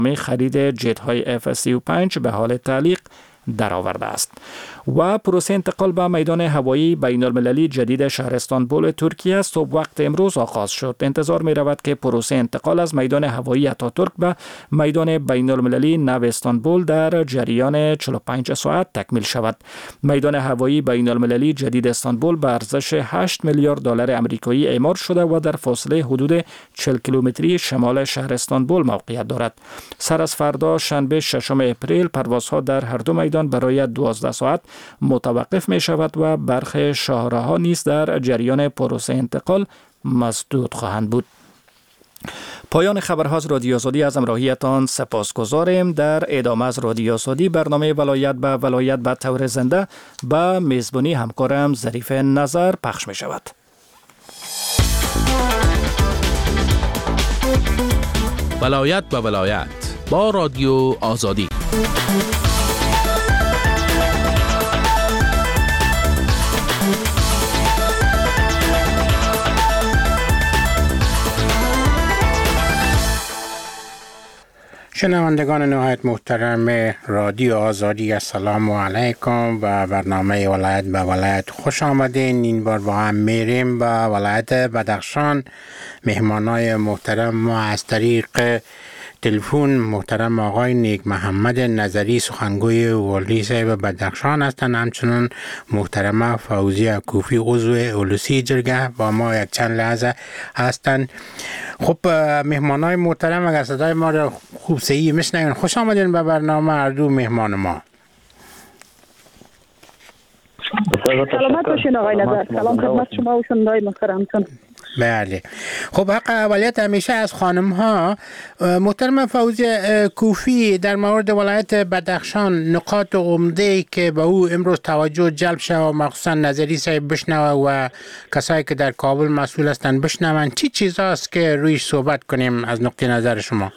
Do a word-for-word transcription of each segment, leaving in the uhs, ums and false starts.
خرید جت های اف سی و پنج به حال تعلیق درآورده است. و پروسه انتقال به میدان هوایی بین المللی جدید شهر استانبول ترکیه صبح وقت امروز آغاز شد. انتظار می رود که پروسه انتقال از میدان هوایی آتاتورک به میدان بین المللی نو استانبول در جریان چهل و پنج ساعت تکمیل شود. میدان هوایی بین المللی جدید استانبول به ارزش هشت میلیارد دلار آمریکایی اعمار شده و در فاصله حدود چهل کیلومتری شمال شهر استانبول موقعیت دارد. سر از فردا شنبه ششم اپریل پروازها در هر دو میدان برای دوازده ساعت متوقف می شود و برخی شاهراها نیز در جریان پروسه انتقال مسدود خواهند بود. پایان خبرها از رادیو آزادی از همراهیتان سپاسگزاریم. در ادامه از رادیو آزادی برنامه ولایت به ولایت به طور زنده به میزبانی همکارم ظریف نظر پخش می شود. ولایت به ولایت با رادیو آزادی. شنوندگان نهایت محترم رادیو آزادی، السلام علیکم و برنامه ولایت به ولایت خوش آمدین. این بار با هم میریم به ولایت بدخشان. مهمانای محترم ما از طریق تلفن محترم آقای نیک محمد نظری سخنگوی والی صاحب بدخشان هستند، همچنین محترم فوزیه کوفی عضو اولوسی جرگه با ما یک چند لحظه هستند. خب مهمانای محترم اگر صدای ما را خوب صحیح میشنوین، خوش آمدین به برنامه هر دو مهمان ما. سلامت باشین آقای نظر. سلام خدمت شما و شنوندای محترمتون. بله. خب حق اولیت همیشه از خانم ها. محترم فوزی کوفی، در مورد ولایت بدخشان نقاط عمده که به او امروز توجه جلب شد و مخصوصا نظری صاحب بشنوه و کسایی که در کابل مسئول هستند بشنون، چی چیزاست که رویش صحبت کنیم از نقطه نظر شما؟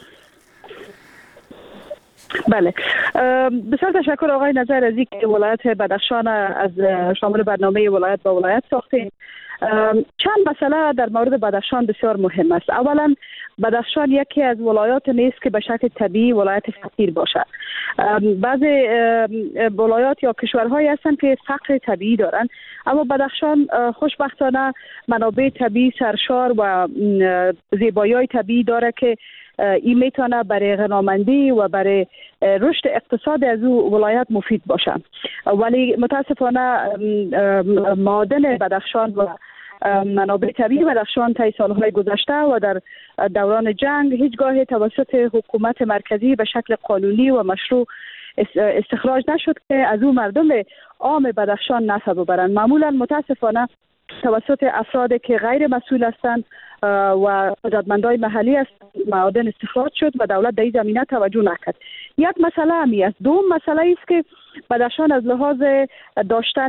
بله، بسیار تشکر آقای نظر از اینکه ولایت بدخشان از شامل برنامه ولایت با ولایت ساختیم. چند مسئله در مورد بدخشان بسیار مهم است. اولا بدخشان یکی از ولایات نیست که به شکل طبیعی ولایت فقیر باشد. بعضی ولایات یا کشورهایی هستند که فقر طبیعی دارند، اما بدخشان خوشبختانه منابع طبیعی سرشار و زیبایی‌های طبیعی داره که این میتونه برای غنامندی و برای رشد اقتصاد از او ولایت مفید باشه. ولی متاسفانه معادن بدخشان و منابع طبیعی بدخشان طی سالهای گذشته و در دوران جنگ هیچگاه توسط حکومت مرکزی به شکل قانونی و مشروع استخراج نشد که از او مردم عام بدخشان نفع ببرند. معمولا متاسفانه توسط افرادی که غیر مسئول هستند و قدرتمندای محلی است معادن استخراج شد و دولت در این زمینه توجه نکرد. یک مسئله همی است. دوم مسئله است که بدخشان از لحاظ داشتن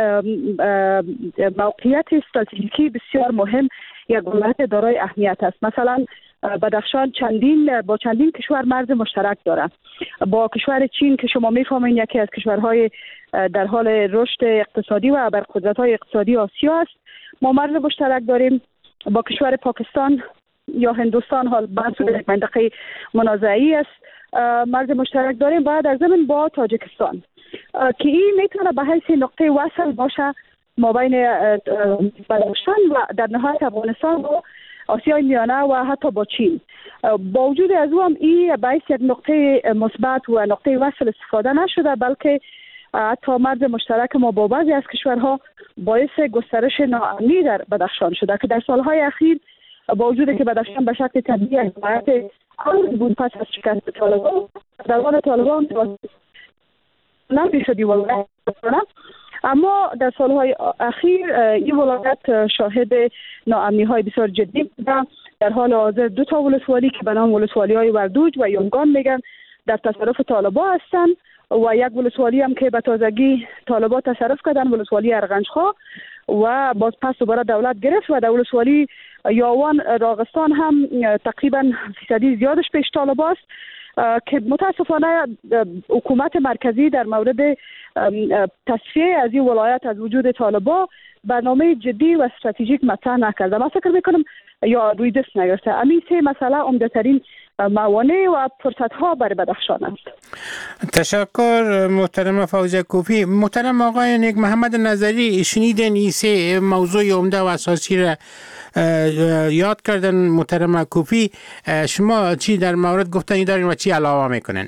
موقعیت استراتژیکی بسیار مهم یک ولایت دارای اهمیت است. مثلا بدخشان چندین با چندین کشور مرز مشترک دارد. با کشور چین که شما میفهمین یکی از کشورهای در حال رشد اقتصادی و ابرقدرت‌های اقتصادی آسیا است، ما مرز مشترک داریم. با کشور پاکستان یا هندوستان، حال بحث یک منطقه منازعه‌ای است، مرز مشترک داریم. و در ضمن با تاجیکستان که این میتونه به حیث نقطه وصل باشه ما بین بدخشان و در نهایت افغانستان و آسیای میانه و حتی با چین. با وجود از او هم این به حیث یک نقطه مثبت و نقطه وصل استفاده نشده، بلکه حتی مرز مشترک ما با بعضی از کشورها باعث گسترش ناامنی در بدخشان شده که در سالهای اخیر با وجود که بدخشان به شکل طبیعی ولایت امن بود پس از شکست طالبان، دوران طالبان نفی شدی ولایت، اما در سالهای اخیر این ولایت شاهد ناامنی های بسیار جدی بوده. در حال حاضر دو تا ولسوالی که به نام ولسوالی های وردوج و یونگان میگن در تصرف طالبان هستند و یک ولسوالی هم که به تازگی طالبان تصرف کردن، ولسوالی ارغنجخا، و باز پس دوباره دولت گرفت و در ولسوالی یاوان راغستان هم تقریبا فیصدی زیادش پیش طالبان است که متاسفانه حکومت مرکزی در مورد تصفیه از این ولایت از وجود طالبان برنامه جدی و استراتژیک مطرح نکرده. من فکر میکنم یا روی دست نگرفته. همین سه مسئله عمده‌ترین موانع و فرصت ها برای بدخشان است. تشکر محترم فوزیه کوفی. محترم آقای نیک محمد نظری، شنیدن این سه موضوع عمده و اساسی را یاد کردن محترم کوفی. شما چی در مورد گفتنی دارین و چی علاوه میکنن؟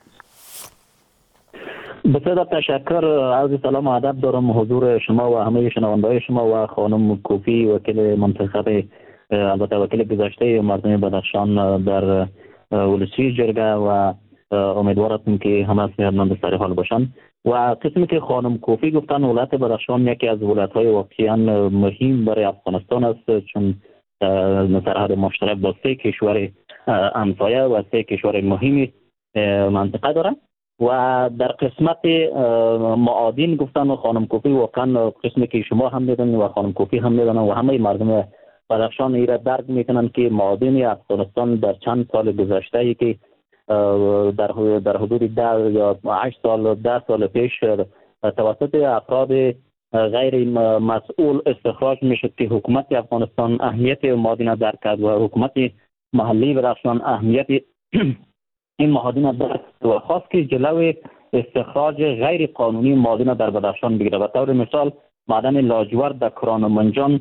بسیار تشکر. عرض سلام و ادب دارم حضور شما و همه شنونده‌های شما و خانم کوفی وکیل منتخب، البته وکیل گذشته مردم بدخشان در ولسی جرگه، و امیدوارم که همه صحتمند سر حال باشن. و قسمی که خانم کوفی گفتن، ولایت بدخشان یکی از ولایت‌های واقعا مهم برای افغانستان است، چون سرحد مشترک با سه کشور همسایه و سه کشور مهمی منطقه داره. و در قسمت معادن گفتن خانم کوفی، واقعا قسمی که شما هم میدونید و خانم کوفی هم میدونن و همه مردم بدخشان ایره درک میکنن که معادن افغانستان در چند سال گذشته ای که در در حدود ده یا هشت سال ده سال پیش توسط افراد غیر مسئول استخراج میشد که حکومت افغانستان اهمیت معادن درک کرد و حکومت محلی بدخشان اهمیت این معادن درک و خواست که جلوی استخراج غیر قانونی معادن در بدخشان بگیره. به طور مثال معدن لاجورد در کرانمنجان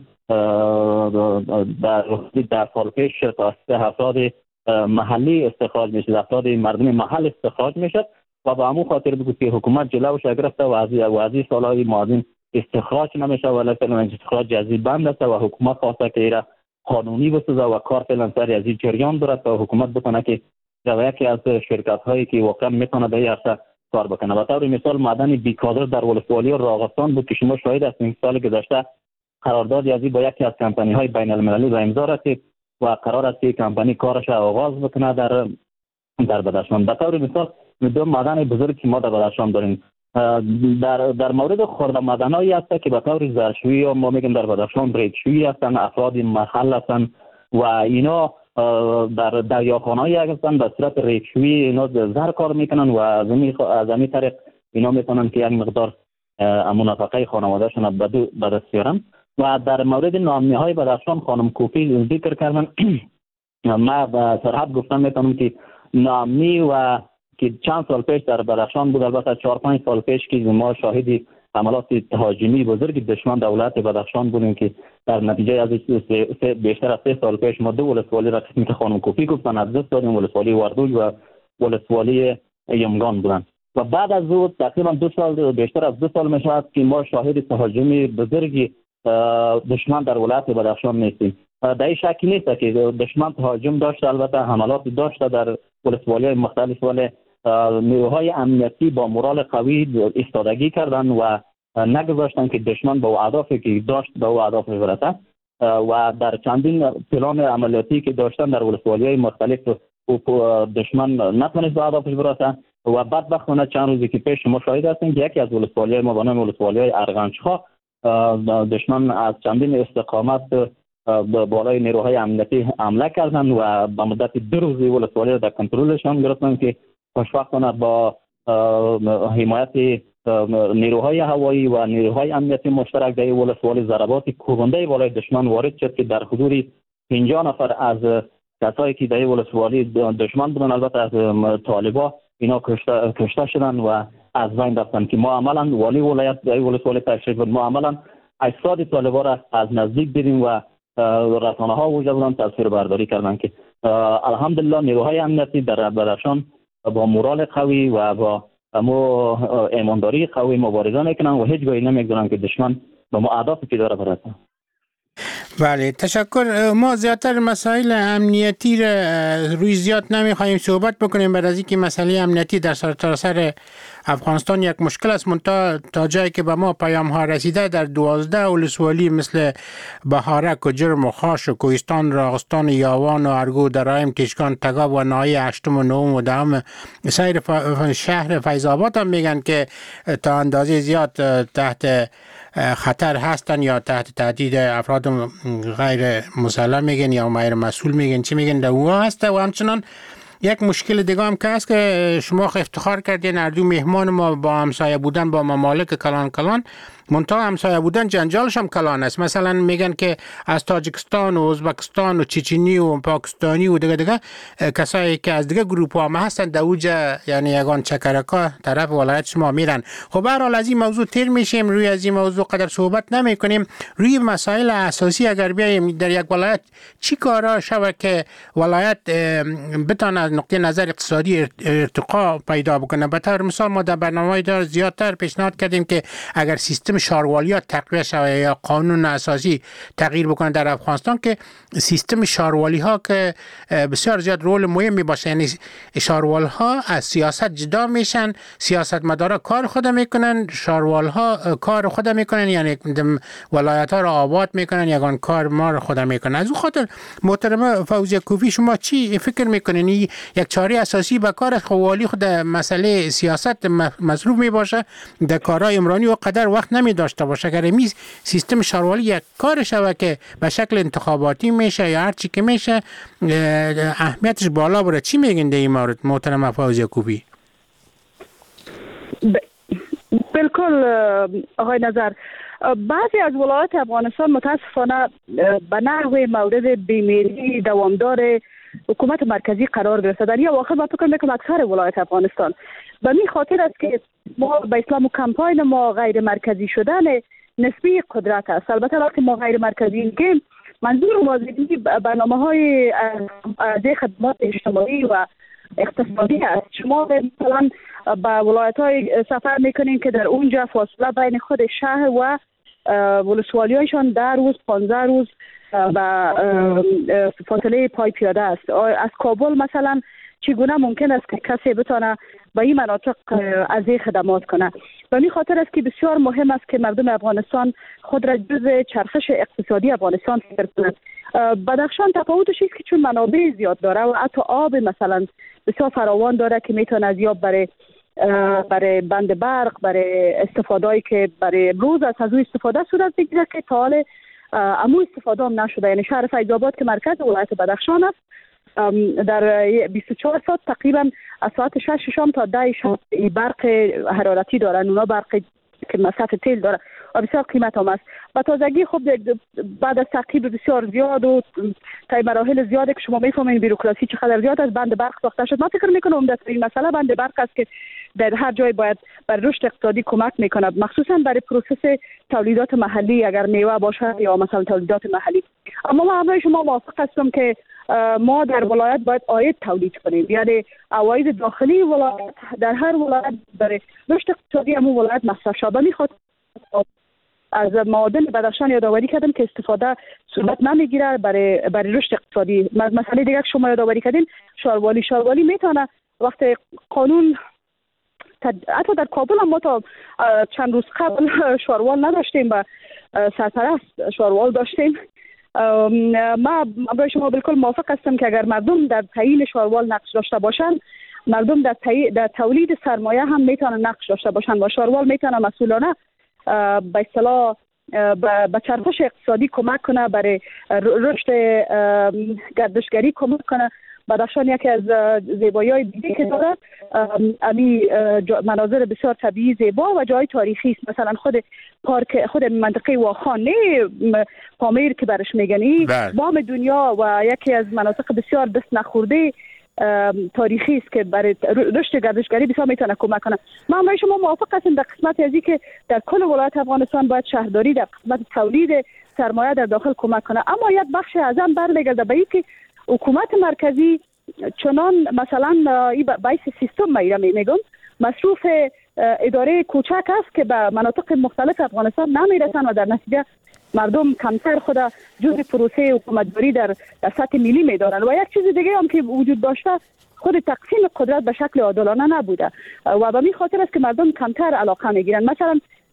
در در سال پیش توسط افراد محلی استخراج میشد، افراد مردم محل استخراج میشد و با همون خاطر بود که حکومت جلوش گرفته و از و از سالهای معادن استخراج نمیشه و فعلا استخراج از بند است و حکومت خواسته که ایرا قانونی بسازه و کار فعلا سر از جریان داره تا حکومت بتونه که در یکی از شرکت هایی که واقعا میتونه به عرصه کار بکنه. به طور مثال معدن بیکادر در ولسوالی راغستان بود که شما شاهد هستید سال گذشته قرارداد یازی با یکی از کمپانی های بین المللی به امضا رسید و قرار است که کمپانی کارش آغاز بکنه در در بدخشان. به طور مثال دو معدن بزرگ که ما در بدخشان داریم. در در مورد خرد معدنایی هست که به طور زرشویی یا ما میگیم در بدخشان ریگشویی هستن، افراد محل هستن و اینا در دریاخانه‌ای هستن به صورت ریگشویی اینا زر کار میکنن و از این از این طریق اینا میتونن که یک مقدار منافقه خانواده‌شون به دست بیارن. و در مورد نامنی‌های بدخشان خانم کوفی ذکر کردن. ما به صراحت گفتم میتونم که نامنی و که چند سال پیش در بدخشان بود، البته چهار پنج سال پیش که ما شاهد حملات تهاجمی بزرگ دشمن دولت بدخشان بودیم که در نتیجه از بیشتر از سه سال پیش ما دو ولسوالی را که خانم کوفی گفتن از دست دادیم، ولسوالی وردوج و ولسوالی یمگان بودن. و بعد از او تقریبا دو سال بیشتر از دو سال میشود که ما شاهد تهاجمی بزرگی دشمن در ولایت بدخشان نیستیم. در این شکی نیست که دشمن تهاجم داشته، البته حملات داشته در ولسوالی مختلف، ولی نیروهای امنیتی با مورال قوی ایستادگی کردن و نگذاشتن که دشمن به اهدافی که داشت به او اهداف برسه و در چندین پلان عملیاتی که داشتن در ولسوالی‌های مختلف دشمن نتونست به اهدافش برسه. و بدبختانه چند روزی که پیش ما شاهد هستیم که یکی از ولسوالی‌های ما به نام ولسوالی‌های ارغنج‌خا دشمن از چندین استقامت بالای نیروهای امنیتی حمله کردن و به مدت دو روز ولسوالی را در کنترلشان گرفتن که خوشبختانه با حمایت نیروهای هوایی و نیروهای امنیتی مشترک در ولسوالی ضربات کوبنده بالای دشمن وارد شد که در حدود پنجاه نفر از کسایی که در ولسوالی دشمن بودن، البته از طالبا، اینا کشته کشته شدن و از بین رفتن که ما عملا والی ولایت در ولسوالی تشریف بود، ما عملا اجساد طالبا را از نزدیک دیدیم و رسانه ها وجود بودن تصویر برداری کردن که الحمدلله نیروهای امنیتی در بدخشان با مورال قوی و با مو ایمانداری قوی مبارزه میکنن و هیچ گاهی نمیگذارن که دشمن به ما اهدافی که داره برسه. بله تشکر. ما زیادتر مسائل امنیتی را روی زیاد نمیخواهیم صحبت بکنیم بعد از اینکه مسئله امنیتی در سرتاسر افغانستان یک مشکل است، منتها تا جایی که به ما پیام ها رسیده در دوازده ولسوالی مثل بهارک و جرم و خاش و کوهستان راغستان یاوان و ارگو درایم کشکان تگاب و ناحیه هشتم و نهم و دهم سایر شهر فیض آباد هم میگن که تا اندازه زیاد تحت خطر هستن یا تحت تهدید افراد غیر مسلح میگن یا غیر مسئول میگن چی میگن در اوها هسته و همچنان یک مشکل دیگه هم که هست که شما افتخار کردین اردو مهمان ما با همسایه بودن با ممالک کلان کلان، منتها همسایه بودن جنجالش هم کلان است. مثلا میگن که از تاجیکستان و ازبکستان و چچنی و پاکستانی و دیگه دیگه کسایی که از دیگه گروپ ها هستن در اوجه یعنی یگان چکرکا طرف ولایت شما میرن. خب به هر حال از این موضوع تیر میشیم، روی از این موضوع قدر صحبت نمی کنیم. روی مسائل اساسی اگر بیایم در یک ولایت چی کارا شود که ولایت بتونه از نقطه نظر اقتصادی ارتقا پیدا بکنه. به طور مثال ما در برنامه دار زیادتر پیشنهاد کردیم که اگر سیستم شاروالیا تقویت شود یا قانون اساسی تغییر بکنه در افغانستان، که سیستم شاروالی ها که بسیار زیاد رول مهمی باشه، یعنی شاروال ها از سیاست جدا میشن، سیاست مدارا کار خود میکنن، شاروال ها کار خود میکنن، یعنی ولایت ها را آباد میکنن، یگان کار ما را خود میکنن. از اون خاطر محترم فوزیه کوفی شما چی فکر میکنین یک چاره اساسی به کار خوالی خود مسئله سیاست مصروف می باشه، در کارهای عمرانی و قدر وقت نمی داشته باشه؟ اگر می سیستم شاروالی یک کار شوه که به شکل انتخاباتی میشه یا هر چی که میشه اهمیتش بالا بره، چی میگین در این مورد محترم فوزیه کوفی؟ بالکل آقای نظر، بعضی از ولایات افغانستان متاسفانه به نحو مورد بیماری دوامدار حکومت مرکزی قرار گرفتن. یا واقعا من فکر میکنم اکثر ولایت افغانستان به این خاطر است که ما به اسلام و کمپاین ما غیر مرکزی شدن نسبی قدرت است. البته وقتی ما غیر مرکزی میگیم منظور ما برنامه های از خدمات اجتماعی و اقتصادی است. شما مثلا به ولایت های سفر میکنین که در اونجا فاصله بین خود شهر و ولسوالی هایشان ده روز پانزده روز و فاصله پای پیاده است. از کابل مثلا چگونه ممکن است که کسی بتونه به این مناطق از این خدمات کنه؟ به این خاطر است که بسیار مهم است که مردم افغانستان خود را جزء چرخش اقتصادی افغانستان فکر کنند. بدخشان تفاوتش است که چون منابع زیاد داره و حتی آب مثلا بسیار فراوان داره که میتونه از یاب برای برای بند برق، برای استفاده‌ای که برای امروز از از استفاده صورت بگیره که تا حال امو استفاده هم نشده. یعنی شهر فیض آباد که مرکز ولایت بدخشان است در بیست و چهار ساعت تقریبا از ساعت شش شام تا ده شب برق حرارتی دارن. اونا برق که مصرف تیل داره و بسیار قیمت هم است. و تازگی خب بعد از تعقیب بسیار زیاد و تا مراحل زیاده که شما میفهمین بیروکراسی چقدر زیاد از بند برق ساخته شد. من فکر میکنم در این مسئله بند برق است که در هر جای باید بر رشد اقتصادی کمک میکنه، مخصوصا برای پروسس تولیدات محلی، اگر میوه باشه یا مثلا تولیدات محلی. اما من همراه شما موافق هستم که ما در ولایت باید عاید تولید کنیم، یعنی عواید داخلی ولایت در هر ولایت برای رشد اقتصادی همون ولایت مصرف شده. میخواد از معادن بدخشان یادآوری کردم که استفاده صورت نمیگیره برای برای رشد اقتصادی. مسئله دیگه که شما یادآوری کردین شاروالی شاروالی میتونه وقت قانون حتی در کابل هم ما تا چند روز قبل شاروال نداشتیم و سرپرست شاروال داشتیم. ما برای شما بالکل موافق هستم که اگر مردم در تعیین شاروال نقش داشته باشند، مردم در, در تولید سرمایه هم میتونن نقش داشته باشند و شاروال میتونه مسئولانه به اصطلاح به چرخش اقتصادی کمک کنه، برای رشد گردشگری کمک کنه. بدخشان یکی از زیبایی‌های دیگه که داره امی مناظر بسیار طبیعی زیبا و جای تاریخی است. مثلا خود پارک خود منطقه واخان پامیر که برش میگنی بام دنیا و یکی از مناطق بسیار دست نخورده تاریخی است که برای رشد گردشگری بسیار میتونه کمک کنه. من با شما موافق هستم در قسمت ازی که در کل ولایت افغانستان باید شهرداری در قسمت تولید سرمایه در داخل کمک کنه. اما یک بخش اعظم برمیگرده به اینکه حکومت مرکزی چنان مثلا باعث سیستم میرم میگم مصروف اداره کوچک است که به مناطق مختلف افغانستان نمیرسن و در نتیجه مردم کمتر خود جزء پروسه حکومتداری در در سطح ملی میدارن. و یک چیز دیگه هم که وجود داشته خود تقسیم قدرت به شکل عادلانه نبوده و به این خاطر است که مردم کمتر علاقه میگیرن. مثلا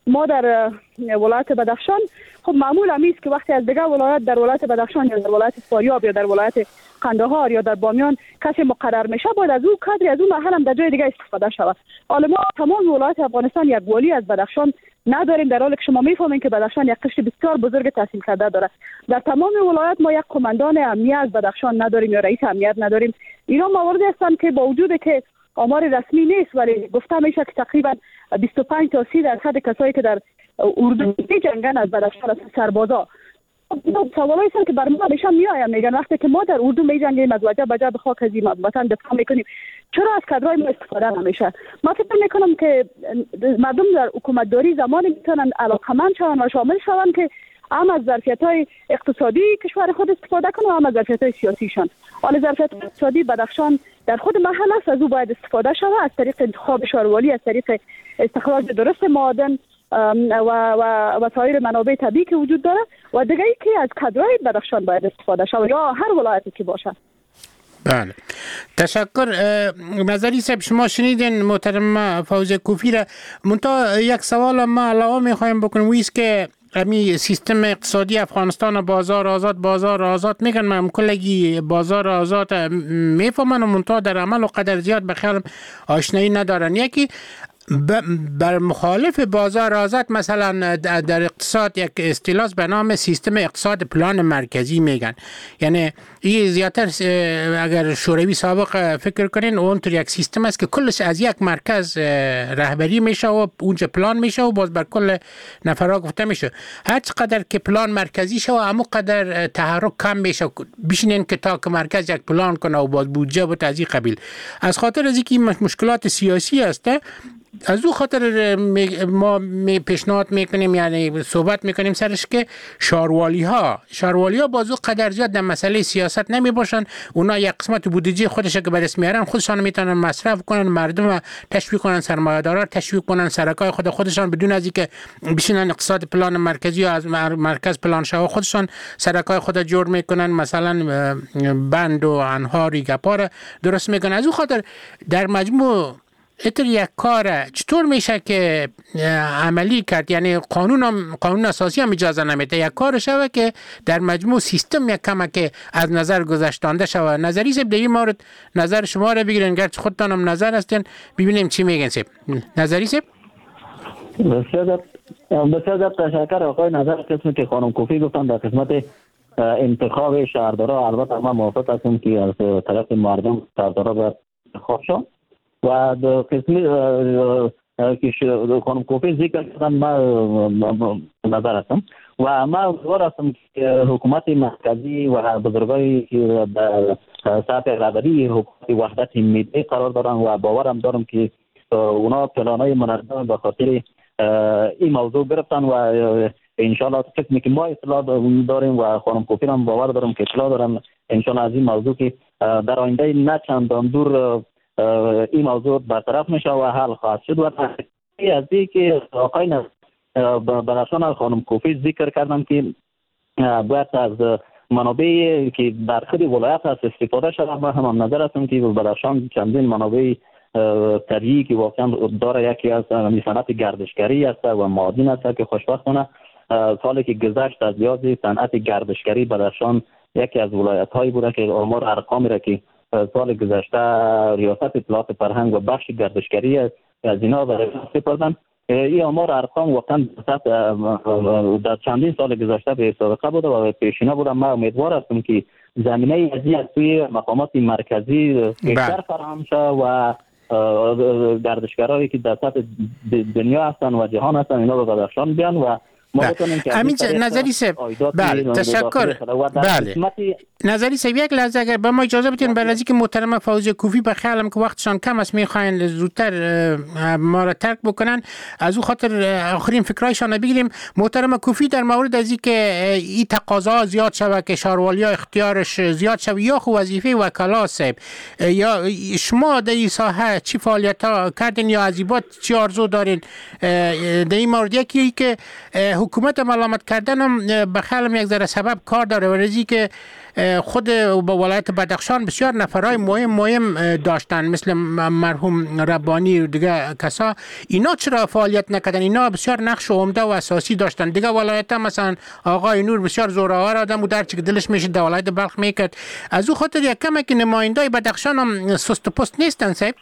ما در ولایت بدخشان خب معمول همیست که وقتی از دیگه ولایت در ولایت بدخشان یا در ولایت فاریاب یا در ولایت قندهار یا در بامیان کسی مقرر میشه باید از او کادر از اون محل هم در جای دیگه استفاده شود. حالا ما تمام ولایت افغانستان یک والی از بدخشان نداریم، در حالی که شما میفهمین که بدخشان یک قشر بسیار بزرگ تحصیل کرده داره. در تمام ولایت ما یک کماندان امنیت از بدخشان نداریم یا رئیس امنیت نداریم. اینا مواردی هستند که با وجود که آمار رسمی نیست ولی گفته میشه که تقریبا بیست و پنج تا سی درصد کسایی که در اردو جنگن از بدخشان از سربازا. سوالایی هستند که بر ما همیشه میآیم، میگن وقتی که ما در اردو میجنگیم از وجه بجا به خاک از این وطن دفاع میکنیم چرا از کادرای ما استفاده نمیشه؟ ما فکر میکنم که مردم در حکومتداری زمانی میتونن علاقمند شوند و شامل شوند که هم از ظرفیت‌های اقتصادی کشور خود استفاده کنند و هم از ظرفیت‌های سیاسیشان. حالا ظرفیت اقتصادی بدخشان در خود محل است، از او باید استفاده شود از طریق انتخاب شاروالی، از طریق استخراج درست معادن و و و سایر منابع طبیعی که وجود داره و دیگه ای که از کادرای بدخشان باید استفاده شود یا هر ولایتی که باشه. بله تشکر. نظری صاحب شما شنیدین محترم فوزیه کوفی را. منتها یک سوال ما علاوه میخوایم بکنیم ویست که امی سیستم اقتصادی افغانستان بازار آزاد بازار آزاد میگن، من کلگی بازار آزاد میفهمن و منتها در عمل و قدر زیاد به خیال آشنایی ندارن. یکی بر مخالف بازار آزاد مثلا در اقتصاد یک اصطلاح به نام سیستم اقتصاد پلان مرکزی میگن، یعنی این زیادتر اگر شوروی سابق فکر کنین اونطور یک سیستم است که کلش از یک مرکز رهبری میشه و اونجا پلان میشه و باز بر کل نفرها گفته میشه. هر چقدر که پلان مرکزی شه و همون قدر تحرک کم میشه، بشینین که تا که مرکز یک پلان کنه و باز بودجه و از این قبیل. از خاطر از اینکه مشکلات سیاسی است از او خاطر ما پیشنهاد میکنیم یعنی صحبت میکنیم سرش که شاروالی ها شاروالی ها بازو قدر زیاد در مسئله سیاست نمی باشن. اونا یک قسمت بودجه خودش که به دست میارن خودشان میتونن مصرف کنن، مردم تشویق کنن، سرمایه‌دارا تشویق کنن، سرکای خود خودشان بدون از اینکه بشینن اقتصاد پلان مرکزی از مرکز پلان شاه خودشان سرکای خود جور میکنن، مثلا بند و انهاری گپار درست میکنن. از او خاطر در مجموع اتر یک کار چطور میشه که عملی کرد، یعنی قانون هم قانون اساسی هم اجازه نمیده یک کار شوه که در مجموع سیستم یک کمه که از نظر گذشتانده شوه. نظری سب در این مورد نظر شما را بگیرین، گرچه خودتان هم نظر هستین، ببینیم چی میگن سب. نظری سب بسیار بسیار تشکر آقای نظر قسمی که خانم کوفی گفتن در قسمت انتخاب شهردارا. البته ما موافق هستیم که از طرف مردم شهردارا باید انتخاب شد و در قسمی که خانم کوفی ذکر کردن ما نظر هستم و ما امیدوار هستم که حکومت مرکزی و بزرگایی که در سطح رهبری حکومت وحدت ملی قرار دارن و باورم دارم که اونا پلانای منظم به خاطر این موضوع گرفتن و انشالله قسمی که ما اطلاع داریم و خانم کوفی هم باور دارم که اطلاع دارم انشالله از این موضوع که در آینده نه چندان دور این موضوع برطرف میشه و حل خواهد شد. و از این که آقای بدخشان خانم کوفی ذکر کردن که باید از منابعی که در خود ولایت هست استفاده شد، ما هم, هم نظر هستم که بدخشان چندین منابع طبیعی که واقعا داره، یکی از صنعت گردشگری است و معادن است که خوشبختانه سالی که گذشت از لحاظ صنعت گردشگری بدخشان یکی از ولایت هایی بوده که آمار ارقامی را که سال گذشته ریاست اطلاعات فرهنگ و بخش گردشگری از اینا برای سپردن. این آمار ارقام واقعا در چندین سال گذشته به سابقه بوده و پیشینه بوده. ما امیدوار هستم که زمینه ازی از توی مقامات مرکزی بیشتر فراهم شد و گردشگرایی که در سطح دنیا هستن و جهان هستن اینا به بدخشان بیان و امین نظری صاحب. بله تشکر. بله نظری صاحب یک لحظه اگر به ما اجازه بدین برای اینکه محترم فوزیه کوفی به خیالم که وقتشان کم است میخواین زودتر ما را ترک بکنن، از او خاطر آخرین فکرایشان بگیریم. محترم کوفی در مورد از اینکه این تقاضا زیاد شوه که شاروالی ها اختیارش زیاد شوه یا خو وظیفه وکلا صاحب یا شما در این ساحه چی فعالیت ها کردین یا عزیبات چی آرزو دارین در این مورد؟ یکی که حکومت ملامت کردن هم به خیالم یک ذره سبب کار داره و رزی که خود با ولایت بدخشان بسیار نفرای مهم مهم داشتن مثل مرحوم ربانی و دیگه کسا. اینا چرا فعالیت نکردن؟ اینا بسیار نقش عمده و اساسی داشتن. دیگه ولایت مثلا آقای نور بسیار زورآور آدم بود، هر چی که دلش میشه در ولایت بلخ میکرد. از او خاطر یک کمی که نمایندای بدخشان هم سست و پست نیستن صاحب.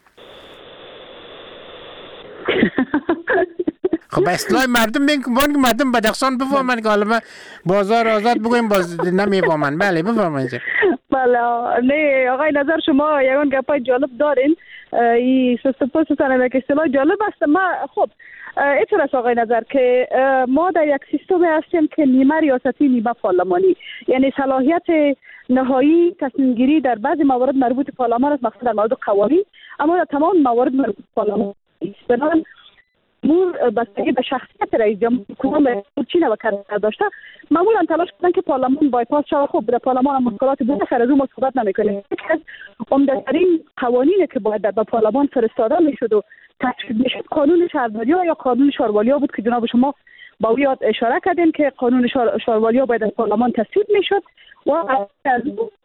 خب اصلاح مردم میگن که مردم بدخشان بفهمن که حالا بازار آزاد بگویم باز نمیفهمن. بله بفرمایید. بله نه آقای نظر شما یگان گپای جالب دارین. این سست و پست سنه که اصطلاح جالب است. ما خب اینطور است آقای نظر که ما در یک سیستم هستیم که نیمه ریاستی نیمه پارلمانی، یعنی صلاحیت نهایی تصمیم گیری در بعضی موارد مربوط پارلمان است، مخصوصا در مورد قوانین، اما در تمام موارد مربوط پارلمان است. بنابراین مور بستگی به شخصیت رئیس جمهور کدام چی نو کار داشته معمولا تلاش کردن که پارلمان بایپاس شود. خب در پارلمان مشکلات بود، خیر از اون ما صحبت نمی‌کنیم. از عمده‌ترین قوانینی که باید در پارلمان فرستاده میشد و تصویب میشد قانون شهرداری‌ها یا قانون شاروالیا بود که جناب شما با او یاد اشاره کردین که قانون شاروالیا باید در پارلمان تصویب میشد و از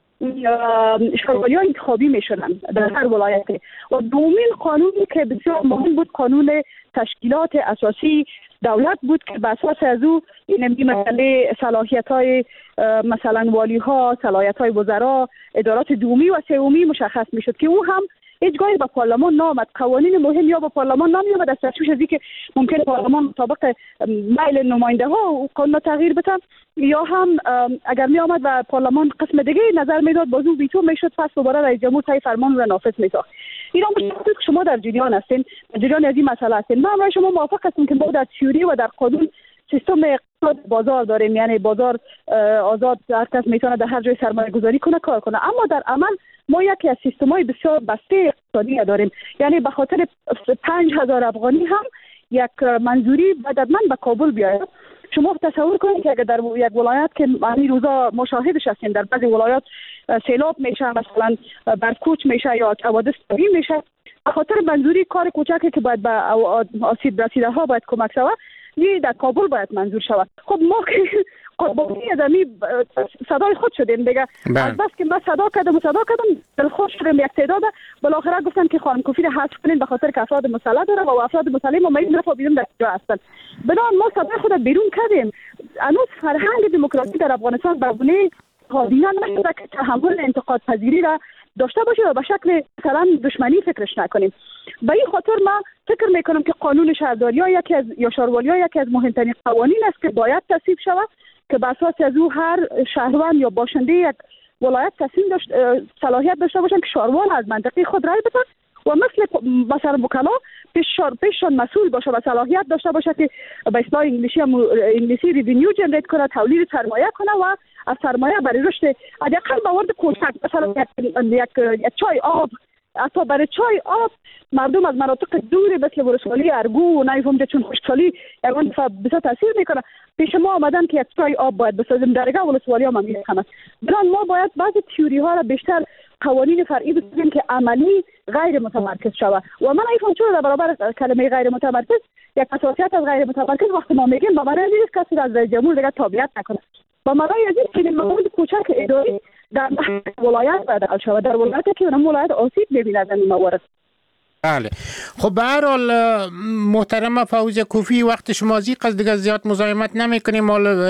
شاروالیا انتخابی میشدن در هر ولایت. و دومین قانونی که بسیار مهم بود قانون تشکیلات اساسی دولت بود که بر اساس از او این مسئله صلاحیت‌های مثلا والی‌ها، صلاحیت‌های وزرا، ادارات دومی و سومی مشخص میشد که او هم هیچ گاهی به پارلمان نامد. قوانین مهم یا به پارلمان نمیاد از تشویش از که ممکن پارلمان مطابق میل نماینده ها قانون تغییر بده، یا هم اگر می آمد و پارلمان قسم دیگه نظر میداد باز او ویتو میشد، پس دوباره رئیس جمهور صحیح فرمان را نافذ میساخت. اینا مشخصه که شما در جریان هستین، جریان از این مسئله هستین. من برای شما موافق هستم که ما در تئوری و در قانون سیستم اقتصاد بازار داریم، یعنی بازار آزاد، هر کس میتونه در هر جای سرمایه گذاری کنه کار کنه، اما در عمل ما یکی از سیستم‌های بسیار بسته اقتصادی داریم. یعنی به خاطر پنج هزار افغانی هم یک منظوری بعد من به کابل بیاید. شما تصور کنید که اگر در یک ولایت که این روزا مشاهدش هستیم در بعضی ولایات سیلاب میشه، مثلا برفکوچ میشه یا حوادث طبیعی میشه، به خاطر منظوری کار کوچکی که باید به آسیب رسیده ها باید کمک شود، یه در کابل باید منظور شود. خب ما که قربانی ادمی صدای خود شدیم دیگه. از بس که من صدا کردم و صدا کردم دلخوش شدم. یک تعداد بالاخره گفتن که خانم کوفی را حذف کنین به خاطر که افراد مسلح داره و افراد مسلح ما میل نفهمیدیم در کجا هستن. بنابراین ما صدای خود بیرون کردیم. هنوز فرهنگ دموکراسی در افغانستان به گونه کابینه نشده که تحمل انتقاد پذیری را داشته باشه و به شکل مثلا دشمنی فکرش نکنیم. به این خاطر من فکر میکنم که قانون شهرداری‌ها یکی از یا شاروالیا یکی از مهمترین قوانین است که باید تصویب شود، که بر اساس از او هر شهروند یا باشنده یک ولایت تصمیم داشت صلاحیت داشته باشن که شاروال از منطقه خود رای بده و مثل مثلا وکلا پیششان پیششان مسئول باشه و صلاحیت داشته باشه که به اصطلاح انگلیسی انگلیسی ریوینیو جنریت کنه، تولید سرمایه کنه و از سرمایه برای رشد حداقل موارد کوچک مثلا یک یک چای آب، حتی برای چای آب مردم از مناطق دوری مثل ولسوالی ارگو و نمیفهمم چون خوشحالی یگان دفعه بسیار تاثیر میکنه. پیش ما آمدن که یک چای آب باید بسازیم در دیگه ولسوالی هم میخوامد. برای ما باید بعضی تئوری ها را بیشتر قوانین فرعی بسازیم که عملی غیر متمرکز شود. و من ایفون چون در برابر کلمه غیر متمرکز یک اساسیت از غیر متمرکز وقتی ما میگیم با معنی نیست کسی از رئیس جمهور دیگه تابعیت نکنه. با معنی از این که موارد کوچک اداری در ولایت بدل شود، در ولایتی که اونم ولایت آسیب می‌بیند این موارد. بله. خب به هر حال محترم فوزیه کوفی وقت شما زی قصد دیگه زیاد مزاحمت نمی‌کنیم.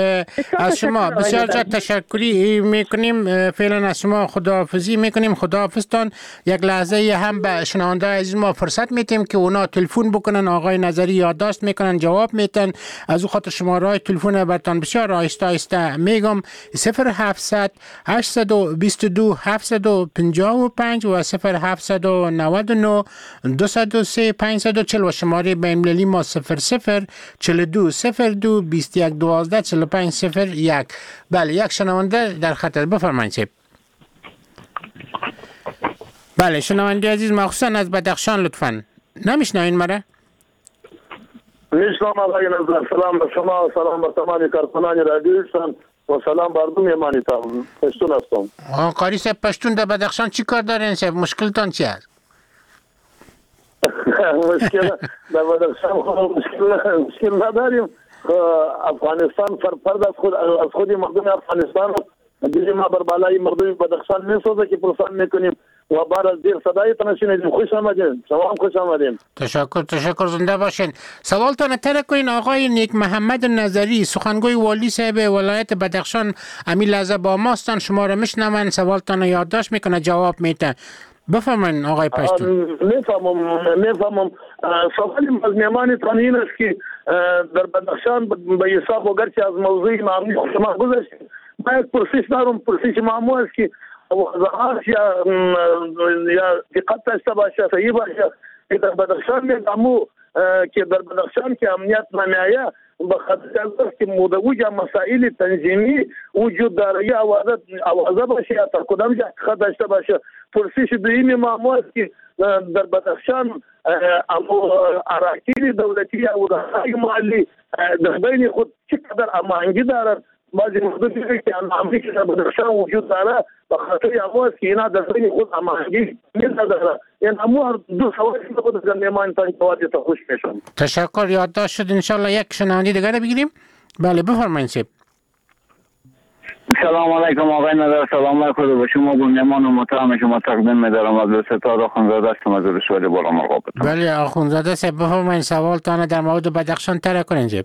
از شما بسیار جد تشکری می‌کنیم. فعلا از شما خداحافظی می‌کنیم. خداحافظتان. یک لحظه هم به شنونده عزیز ما فرصت میدیم که اونا تلفن بکنن، آقای نظری یادداشت میکنن جواب میتن. از او خاطر شما راه تلفن برتان بسیار آهسته آهسته میگم صفر هفتصد هشتصد و بیست و دو هفتصد و پنجاه و پنج و صفر هفتصد و نود و نه دویست و سه پانصد و چهل و شماره بین‌المللی ما صفر صفر چهل و دو صفر دو بیست و یک دوازده چهل و پنج صفر یک. بله یک شنونده در خطر، بفرمایید. بله شنونده عزیز مخصوصا از بدخشان لطفاً. نمیشنوین مرا؟ میشنوم آقای نظر. سلام به شما، سلام به تمام کارکنان رادیوشان و سلام بردم یمانیتان. پشتون هستم. آقا قاری صاحب پشتون در بدخشان چی کار دارین صاحب؟ مشکلتان چی است؟ مشکل در بدخشان مشکل مشکل نداریم. افغانستان فرد از خود از خود مردم افغانستان دیگه ما بر بالای مردم بدخشان میسازه که پرسان میکنیم و بار از دیر صدای تنشینید. خوش آمدین. سلام، خوش آمدین. تشکر تشکر زنده باشین. سوالتان تر کنین آقای نیک محمد نظری، سخنگوی والی صاحب ولایت بدخشان، امی لحظه با ماستن، شما را میشنون، سوالتان یادداشت میکنه، جواب میده. بفرمایید آقای پشتون. میفهمم میفهمم سوالی از میهمانتان این است که در بدخشان به حساب و گرچه از موضوع معمولی شما گذاشتید، ما یک پرسش دارم. پرسش معمول است که وضاحت یا یا دقت داشته باشه، صحیح باشه که در بدخشان میگمو که در بدخشان که امنیت نمیایه به خاطر از که مدوج مسائل تنظیمی وجود داره، یا آوازه آوازه باشه یا تا کدام جا خط داشته باشه. پرسش دویمی معمول است که در بدخشان اراکین دولتی یا وزارت‌های محلی در بین خود چقدر هماهنگی دارند. بعضی مردم میگه که هماهنگی که در بدخشان وجود داره به خاطر آواز که اینا در بین خود هماهنگی نداره. یعنی همو دو سوالی که خود از میهمانتان جواب تا خوش میشم. تشکر، یادداشت شد. انشالله یک شنونده دیگر بگیریم. بله بفرمایید سیب. سلام علیکم آقای نظر، سلام علیکم به شما بنیمان و محترم شما تقدیم می‌دارم از ستاره آخونزاده هستم از رشوه بالا مقابل. بله آخونزاده صاحب بفرمایید سوالتان در مورد بدخشان طرح کنین جیب.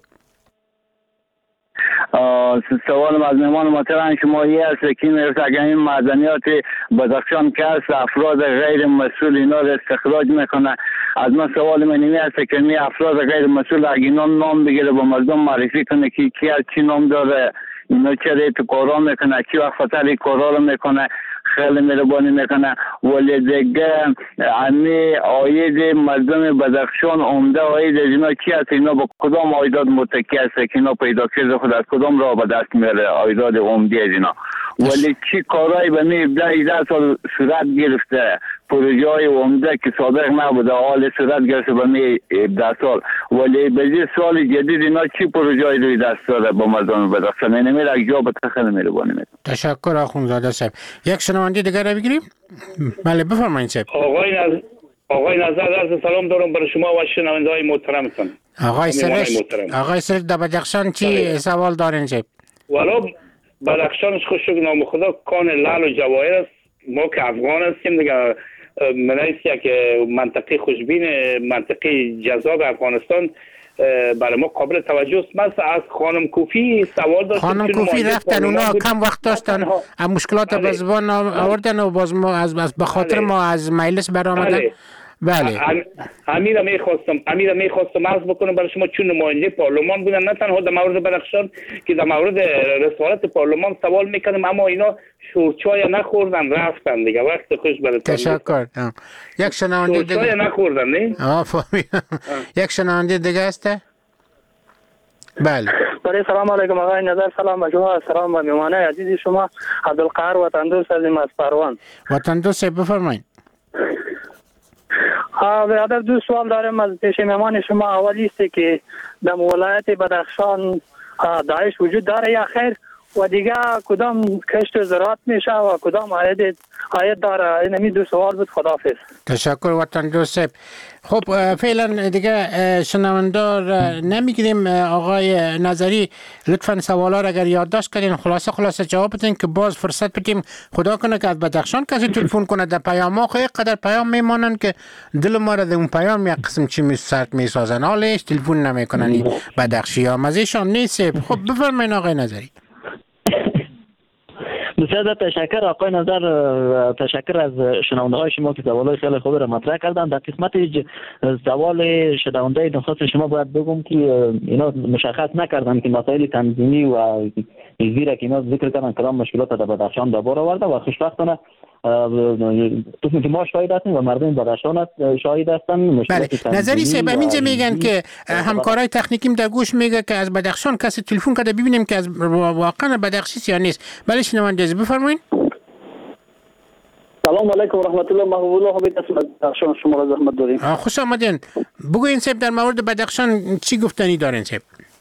سوال از مهمان محترم شما یه است که این اگر این معدنیات بدخشان که است افراد غیر مسئول اینا رو استخراج میکنه، از من سوال من اینه است که این افراد غیر مسئول اگه اینا نام بگیره با مردم معرفی کنه که کی از چی نام داره، اینا چه ریت کارا میکنه، کی وقت خطر کارا رو میکنه، خیلی مهربانی میکنه. ولی دیگه امی آید مردم بدخشان عمده آید از اینا چی است، اینا با کدام آیداد متکی است که اینا پیدا کرده خود از کدام راه به دست میاره آیداد عمده از اینا، ولی چی کارایی به می ده سال صورت گرفته، پروژه های عمده که سابق نبوده حال صورت گرفته به می ده سال، ولی به سال جدید اینا چی پروژه های روی دست داره با مردم بدخشان، اینه میره اگه به تخیل میربانی میکنه. تشکر آخونزاده صاحب. یک شنونده دیگر رو بگیریم. بله بفرمایید صاحب. آقای نظر آقای نظر عرض سلام دارم برای شما و شنونده های محترمتون. آقای سرش آقای سرش در بدخشان چی سوال دارین صاحب؟ والا بدخشانش خوش شکر نام خدا کان لعل و جواهر است. ما که افغان هستیم دیگه منایست یک منطقه خوشبین منطقه جذاب افغانستان برای ما قابل توجه است. من از خانم کوفی سوال داشتم. خانم کوفی رفتن اونا کم وقت داشتن مشکلات به زبان آوردن و باز ما از به خاطر ما از مجلس برآمدن. بله امیر میخواستم امیر میخواستم عرض بکنم برای شما چون نماینده پارلمان بودن، نه تنها در مورد بدخشان که در مورد رسالت پارلمان سوال میکنم، اما اینا شورچای نخوردن رفتن دیگه. وقت خوش براتون. تشکر. یک شنونده دیگه شورچای نخوردن نه؟ آها فهمیدم. یک شنونده دیگه است. بله. برای سلام علیکم آقای نظر، سلام به شما، سلام به مهمانای عزیز شما. عبدالقاهر وطن دوست هستیم از پروان. وطن دوست بفرمایید. برادر دو سوال دارم از پیش مهمان شما. اولی است که در ولایت بدخشان داعش وجود داره یا خیر، و دیگه کدام کشت زراعت میشه و کدام عاید عاید داره. این همین دو سوال بود. خداحافظ. تشکر وطن دوست. خب فعلا دیگه شنوندار نمیگیریم. آقای نظری لطفا سوالا را اگر یادداشت کردین خلاصه خلاصه جواب بدین که باز فرصت بدیم. خدا کنه که از بدخشان کسی تلفن کنه. در پیام ها خیلی قدر پیام میمانن که دل ما را در اون پیام یک قسم چی سرد میسازن، حالش تلفن نمیکنن بدخشی ها مزهشان نیست. خب بفرمایید آقای نظری. بسیار تشکر آقای نظر، تشکر از شنونده های شما که سوالای خیلی خوب را مطرح کردن. در قسمت سوال شنونده نخست شما باید بگم که اینا مشخص نکردن که مسائل تنظیمی و زیرا که اینا ذکر کردن کدام مشکلات در بدخشان به بار آورده و خوشبختانه تو که ما شاهد هستیم و مردم بدخشان شاهد هستن. بله نظری صاحب اینجا میگن که همکارای تکنیکیم در گوش میگه که از بدخشان کسی تلفن کرده ببینیم که از واقعا بدخشی یا نیست. بله شنونده بفرمایید. سلام علیکم و رحمت الله. محبوب الله حمید اسم از بدخشان شما را زحمت داریم. خوش آمدین. بگوین صاحب در مورد بدخشان چی گفتنی دارین صاحب؟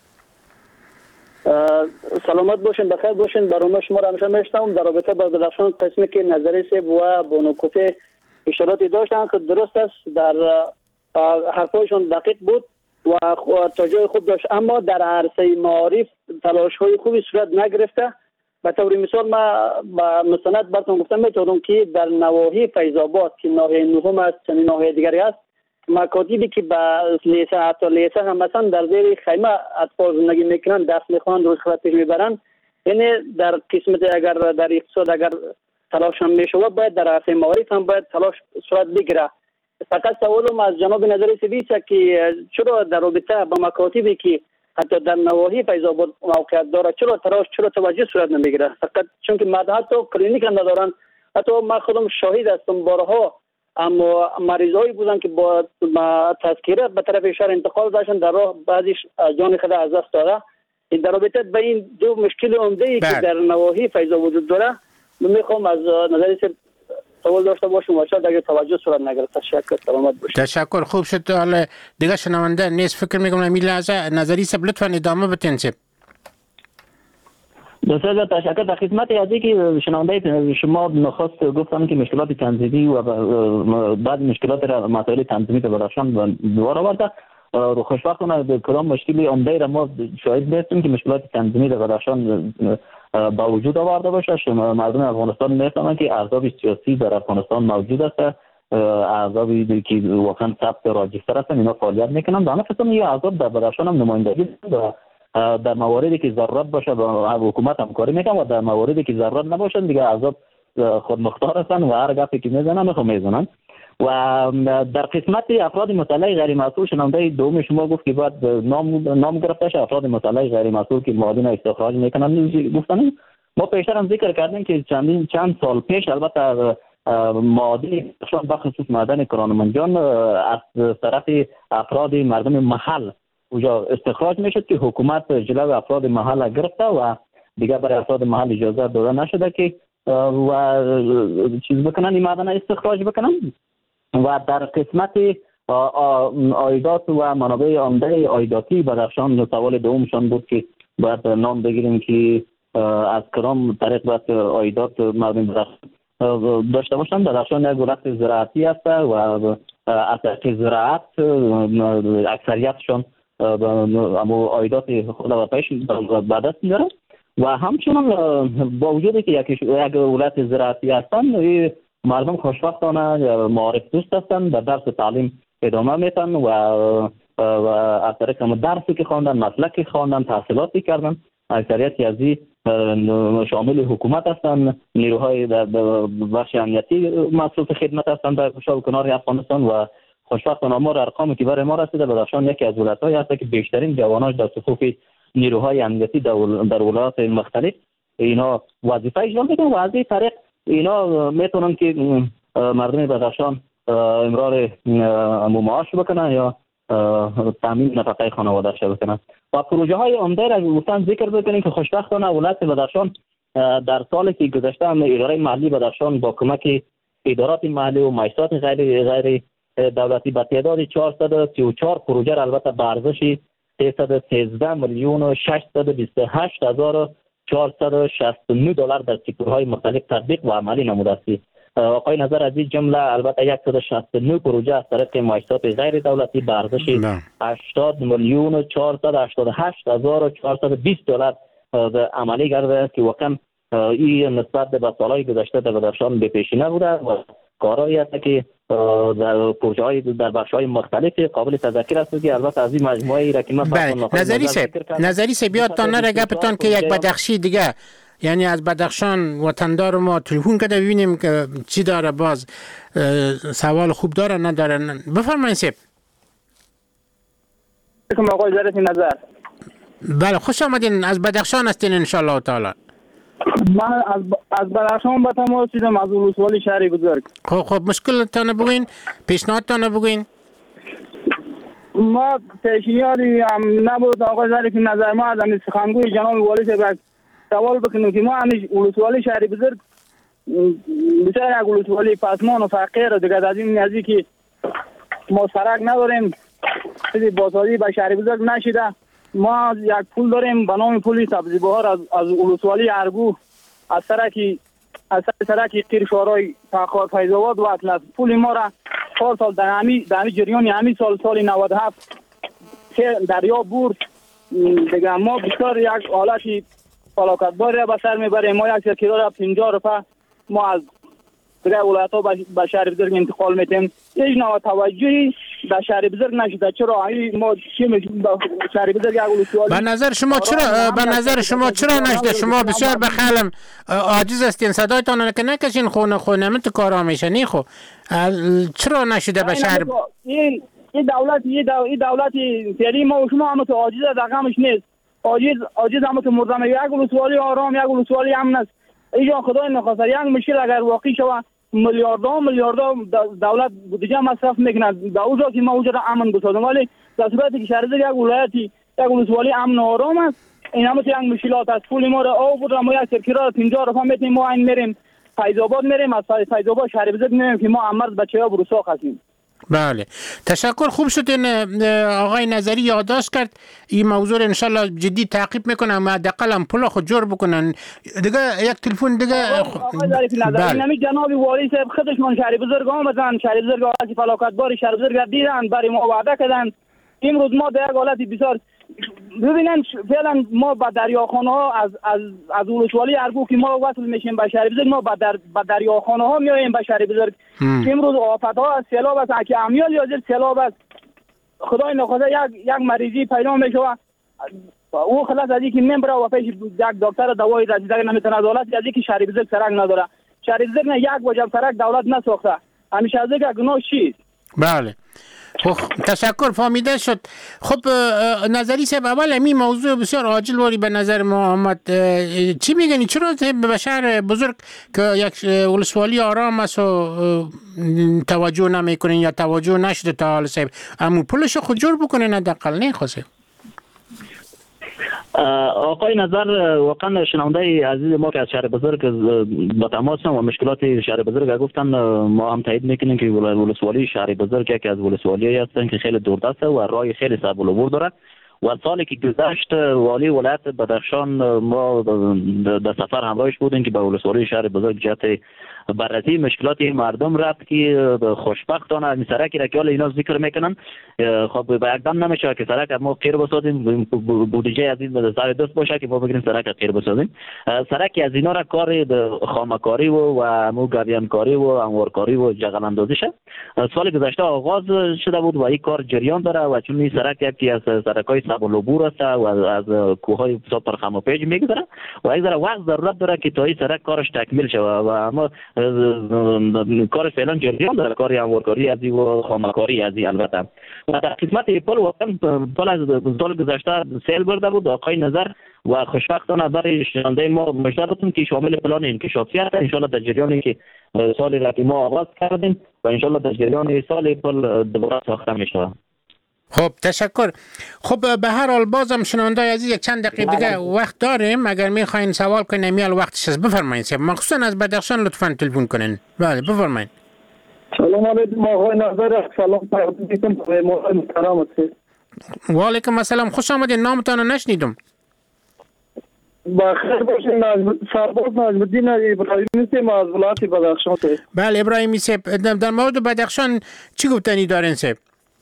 سلامت باشین، بخیر باشین. برنامه شما را همیشه میشنوم. در رابطه با بدخشان قسمی که نظری صاحب و بانوکوفه اشاراتی داشتن که درست است، در حرفایشون دقیق بود. و تا جای خوب داشت، اما در عرصه معارف تلاش های خوبی صورت نگرفته. به طور مثال ما با مستند براتون گفتم میتونم که در نواحی فیض آباد که ناحیه نهم است، چنین ناحیه دیگری است، مکاتبی که با لیسه حتی لیسه هم مثلا در زیر خیمه اطفال زندگی میکنن، درس میخوان، روز خرد پیش میبرن. یعنی در قسمت اگر در اقتصاد اگر تلاش هم میشود، باید در عرصه معارف هم باید تلاش صورت بگیره. فقط سوالم از جناب نظری سویس که چرا در رابطه با مکاتبی که حتی در نواحی فیض آباد موقعیت داره چرا تلاش چرا توجه صورت نمیگیره؟ فقط چون که مردم حتی کلینیک هم ندارن. حتی من خودم شاهد هستم بارها اما مریضایی بودن که با تذکره به طرف شهر انتقال داشتن، در راه بعضیش جان خود از دست داده. این در رابطه با این دو مشکل عمده ای که در نواحی فیض آباد وجود داره میخوام از نظری سوال داشته باشم و شاید اگر توجه صورت نگرفت. تشکر، سلامت باشید. تشکر، خوب شد. حالا دیگه شنونده نیست، فکر میکنم این لحظه نظری سب لطفا ادامه بدین. سب بسیار تشکر. در خدمت ازی که شنونده شما نخست گفتم که مشکلات تنظیمی و بعد مشکلات را مسائل تنظیمی در بدخشان دوباره آورده. رو خوشبختانه کدام مشکلی عمده را ما شاهد هستیم که مشکلات تنظیمی در بدخشان با وجود آورده باشه. مردم افغانستان میفهمند که احزاب سیاسی در افغانستان موجود است، احزابی که واقعا ثبت راجستر هستند، اینا فعالیت میکنن. در نفس این احزاب در بدخشان هم نمایندگی و در مواردی که ضرورت باشه با حکومت همکاری میکنن و در مواردی که ضرورت نباشه دیگه احزاب خود مختار هستند و هر گپی که میزنن میخوام میزنن. و در قسمت افراد مسلح غیر مسئول شنونده دوم شما گفت که باید نام نام گرفته شه افراد مسلح غیر مسئول که معادن استخراج میکنن. گفتن ما پیشتر هم ذکر کردیم که چندین چند سال پیش البته معادن بخصوص معدن کرانمنجان از طرف افراد مردم محل اونجا استخراج میشد که حکومت جلوی افراد محل گرفته و دیگه برای افراد محل اجازه داده نشده که و چیز بکنن، این معدن استخراج بکنن. و در قسمت عایدات و منابع عمده عایداتی بدخشان سوال دومشان بود که باید نام بگیریم که از کدام طریق باید عایدات مردم بدخشان داشته باشن. بدخشان یک ولایت زراعتی است و از طریق زراعت اکثریتشان اما عایدات خود و پیش به دست میارن و همچنان با وجودی که یک ولایت زراعتی هستن مردم خوشبختانه معارف دوست هستند، در درس تعلیم ادامه میتن و و از طریق درسی که خواندن، مسلکی خواندن، تحصیلاتی کردن. اکثریت ازی شامل حکومت هستند، نیروهای در بخش امنیتی مسئول خدمت هستند در گوشه و کنار افغانستان و خوشبختانه ما ارقامی که برای ما رسیده بدخشان یکی از ولایت‌های است که بیشترین جواناش در صفوف نیروهای امنیتی در ولایات مختلف اینا وظیفه اجرا میکنن و از این طریق اینا میتونن که مردم بدخشان امرار معاش بکنن یا تامین نفقه خانواده‌اش بکنن. و پروژه های عمده را گفتن ذکر بکنیم که خوشبختانه ولایت بدخشان در سالی که گذشته اداره محلی بدخشان با کمک ادارات محلی و مؤسسات غیر غیر دولتی با تعداد چهارصد و سی و چهار پروژه را البته به ارزش سیصد و سیزده میلیون و ششصد و بیست و هشت هزار و چهارصد و شصت و نه دلار در سکتورهای مختلف تطبیق و عملی نموده است. آقای نظر از این جمله البته صد و شصت و نه پروژه از طریق مؤسسات غیر دولتی به ارزش هشتاد میلیون و چهارصد و هشتاد و هشت هزار و چهارصد و بیست دلار عملی کرده که واقعا این نسبت به سالهای گذشته در بدخشان به پیشینه بوده و کارهایی است که در پروژه های در بخش های مختلف قابل تذکر است که البته از این مجموعه را که من نظری سه نظری سه بیاد تا نره گپتان که یک بدخشی دیگه یعنی از بدخشان وطندار ما تلفن کرده ببینیم که چی داره، باز سوال خوب داره نداره. بفرمایید سیب. آقای ظریف نظر. بله خوش آمدین، از بدخشان هستین ان شاء الله تعالی. من از از بدخشان به تماس رسیدم از ولسوالی شهر بزرگ. خب خب مشکلتان بگوین، پیشنهادتان بگوین. ما پیشنهادی هم نبود آقای ظریف نظر، ما از سخنگوی جناب والی صاحب سوال بکنیم که ما همیشه ولسوالی شهر بزرگ بسیار یک ولسوالی پسمان و فقیر دیگه از این نزدیکی ما سرک نداریم، چیزی بازسازی به شهر بزرگ نشده. ما یک پول داریم به نام پول سبزی بهار از از ولسوالی ارگو از سرکی از سرکی قیر شورای تاخار فیض آباد وصل است. پول ما را چهار سال در همی در همی جریان همی سال سال نود و هفت دریا برد دیگه ما بسیار یک حالتی فلاکتباری را به سر میبریم. ما یک سرکیلو را پنجاه روپیه ما از دیگه ولایت ها به شهر بزرگ انتقال میتیم. هیچ نوع توجهی به شهر بزرگ نشده. چرا ما چی میگیم شهر بزرگ یک ولسوالی؟ به نظر شما چرا به نظر شما چرا نشده؟ شما بسیار بخلم عاجز هستین، صدایتان که نکشین خونه خونه من تو کارا میشه نی. خو چرا نشده به شهر؟ این این دولت این دولت فعلی ما و شما هم تو عاجز رقمش نیست. عاجز عاجز هم تو مردم یک ولسوالی آرام، یک ولسوالی امن است. اینجا خدای نخواسته یک مشکل اگر واقع شود میلیاردها میلیاردها دولت بودجه مصرف میکنه در اونجا که ما اونجا را امن بسازیم، ولی در صورتی که شهر یک ولایتی یک ولسوالی امن و آرام است این هم تو یک مشکلات است. پول ما را آورد ما یک سرکیرا را پنجاه روپیه میتیم ما این میریم فیض آباد میریم از فیض آباد شهر بزرگ میریم که ما امرز بچه‌ها بروساخ هستیم. بله تشکر. خوب شد این آقای نظری یادداشت کرد. این موضوع انشالله جدی تعقیب میکنم، حداقل هم پول خود جور بکنن دیگه. یک تلفن دیگه آقای ظریف نظری نمی جناب والی صاحب خودشون شهر بزرگ آمدن، شهر بزرگ آقای فلاکت باری شهر بزرگ دیدن برای ما وعده کردن. امروز ما در یک حالت بسیار ببینن فعلا ما با دریاخانه ها از از از ولسوالی ارگو که ما وصل میشیم به شهر بزرگ ما با در با دریاخانه ها میایم به شهر بزرگ. امروز آفت ها از سیلاب است که امیال یا زیر سیلاب است خدای نخواسته یک یک مریضی پیدا میشه او خلاص از اینکه من برای و پیش یک دکتر دوای رسیدگی نمیتونه دولت از اینکه شهر بزرگ سرک نداره. شهر بزرگ نه یک وجب سرک دولت نساخته. همیشه از اینکه گناه چیست؟ بله خب تشکر فهمیده شد. خب نظری صاحب اول همین موضوع بسیار عاجل واری به نظر ما آمد. چی میگنی چرا به شهر بزرگ که یک ولسوالی آرام است و توجه نمیکنین یا توجه نشده تا حال صاحب اما پولش خود جور بکنین حداقل نه خواسته؟ آقای نظر واقعا شنونده عزیز ما که از شهر بزرگ با تماس و مشکلات شهر بزرگ گفتن ما هم تایید میکنیم که ولسوالی شهر بزرگ یکی از ولسوالی هستن که خیلی دوردست و راه خیلی صعب العبور داره و سالی که گذشت والی ولایت بدخشان ما در سفر همراهش بودیم که به ولسوالی شهر بزرگ جهت بررسی مشکلات مردم رفت که خوشبختانه این سرکی را که حالا اینا ذکر میکنن خب به اقدام نمیشه که سرک ما غیر بسازیم بودجه از این به سر دست باشه که ما بگیریم سرک غیر بسازیم. سرکی از اینا را کار خامکاری و و مو گویانکاری و انوارکاری و جغل اندازی شد. سال گذشته آغاز شده بود و این کار جریان داره و چون این سرک یکی از سرکای صعب العبور است و از کوههای بسیار پرخم و پیچ میگذره و یک ذره وقت ضرورت داره که تا این سرک کارش تکمیل شه و ما کار فعلا جریان داره، کاری انوارکاری ازی و خامکاری ازی البته. و در خدمت پل واقعا پل از سال گذشته سیل برده بود آقای نظر و خوشبختانه برای شنونده ما مشتاق بودیم که شامل پلان انکشافی است. ان شاءالله در جریانی که سالی را که ما آغاز کردیم و ان شاءالله در جریان سال پل دوباره ساخته میشه. خب تشکر. خب به هر حال بازم شنونده عزیز یک چند دقیقه دیگه وقت داریم، اگر میخواین سوال کنین میال وقتش است بفرمایید. مخصوصا از بدخشان لطفا تلفن کنین. بله بفرمایید. سلام علیکم آقای نظر. سلام تقدیم به مهمان محترم هستید. و علیکم السلام، خوش آمدید. نامتان رو نشنیدم. بخیر باشین. سرباز نجم الدین ابراهیمی هستم از ولایت بدخشان. بله ابراهیمی صاحب در مورد بدخشان چی گفتنی دارین صاحب؟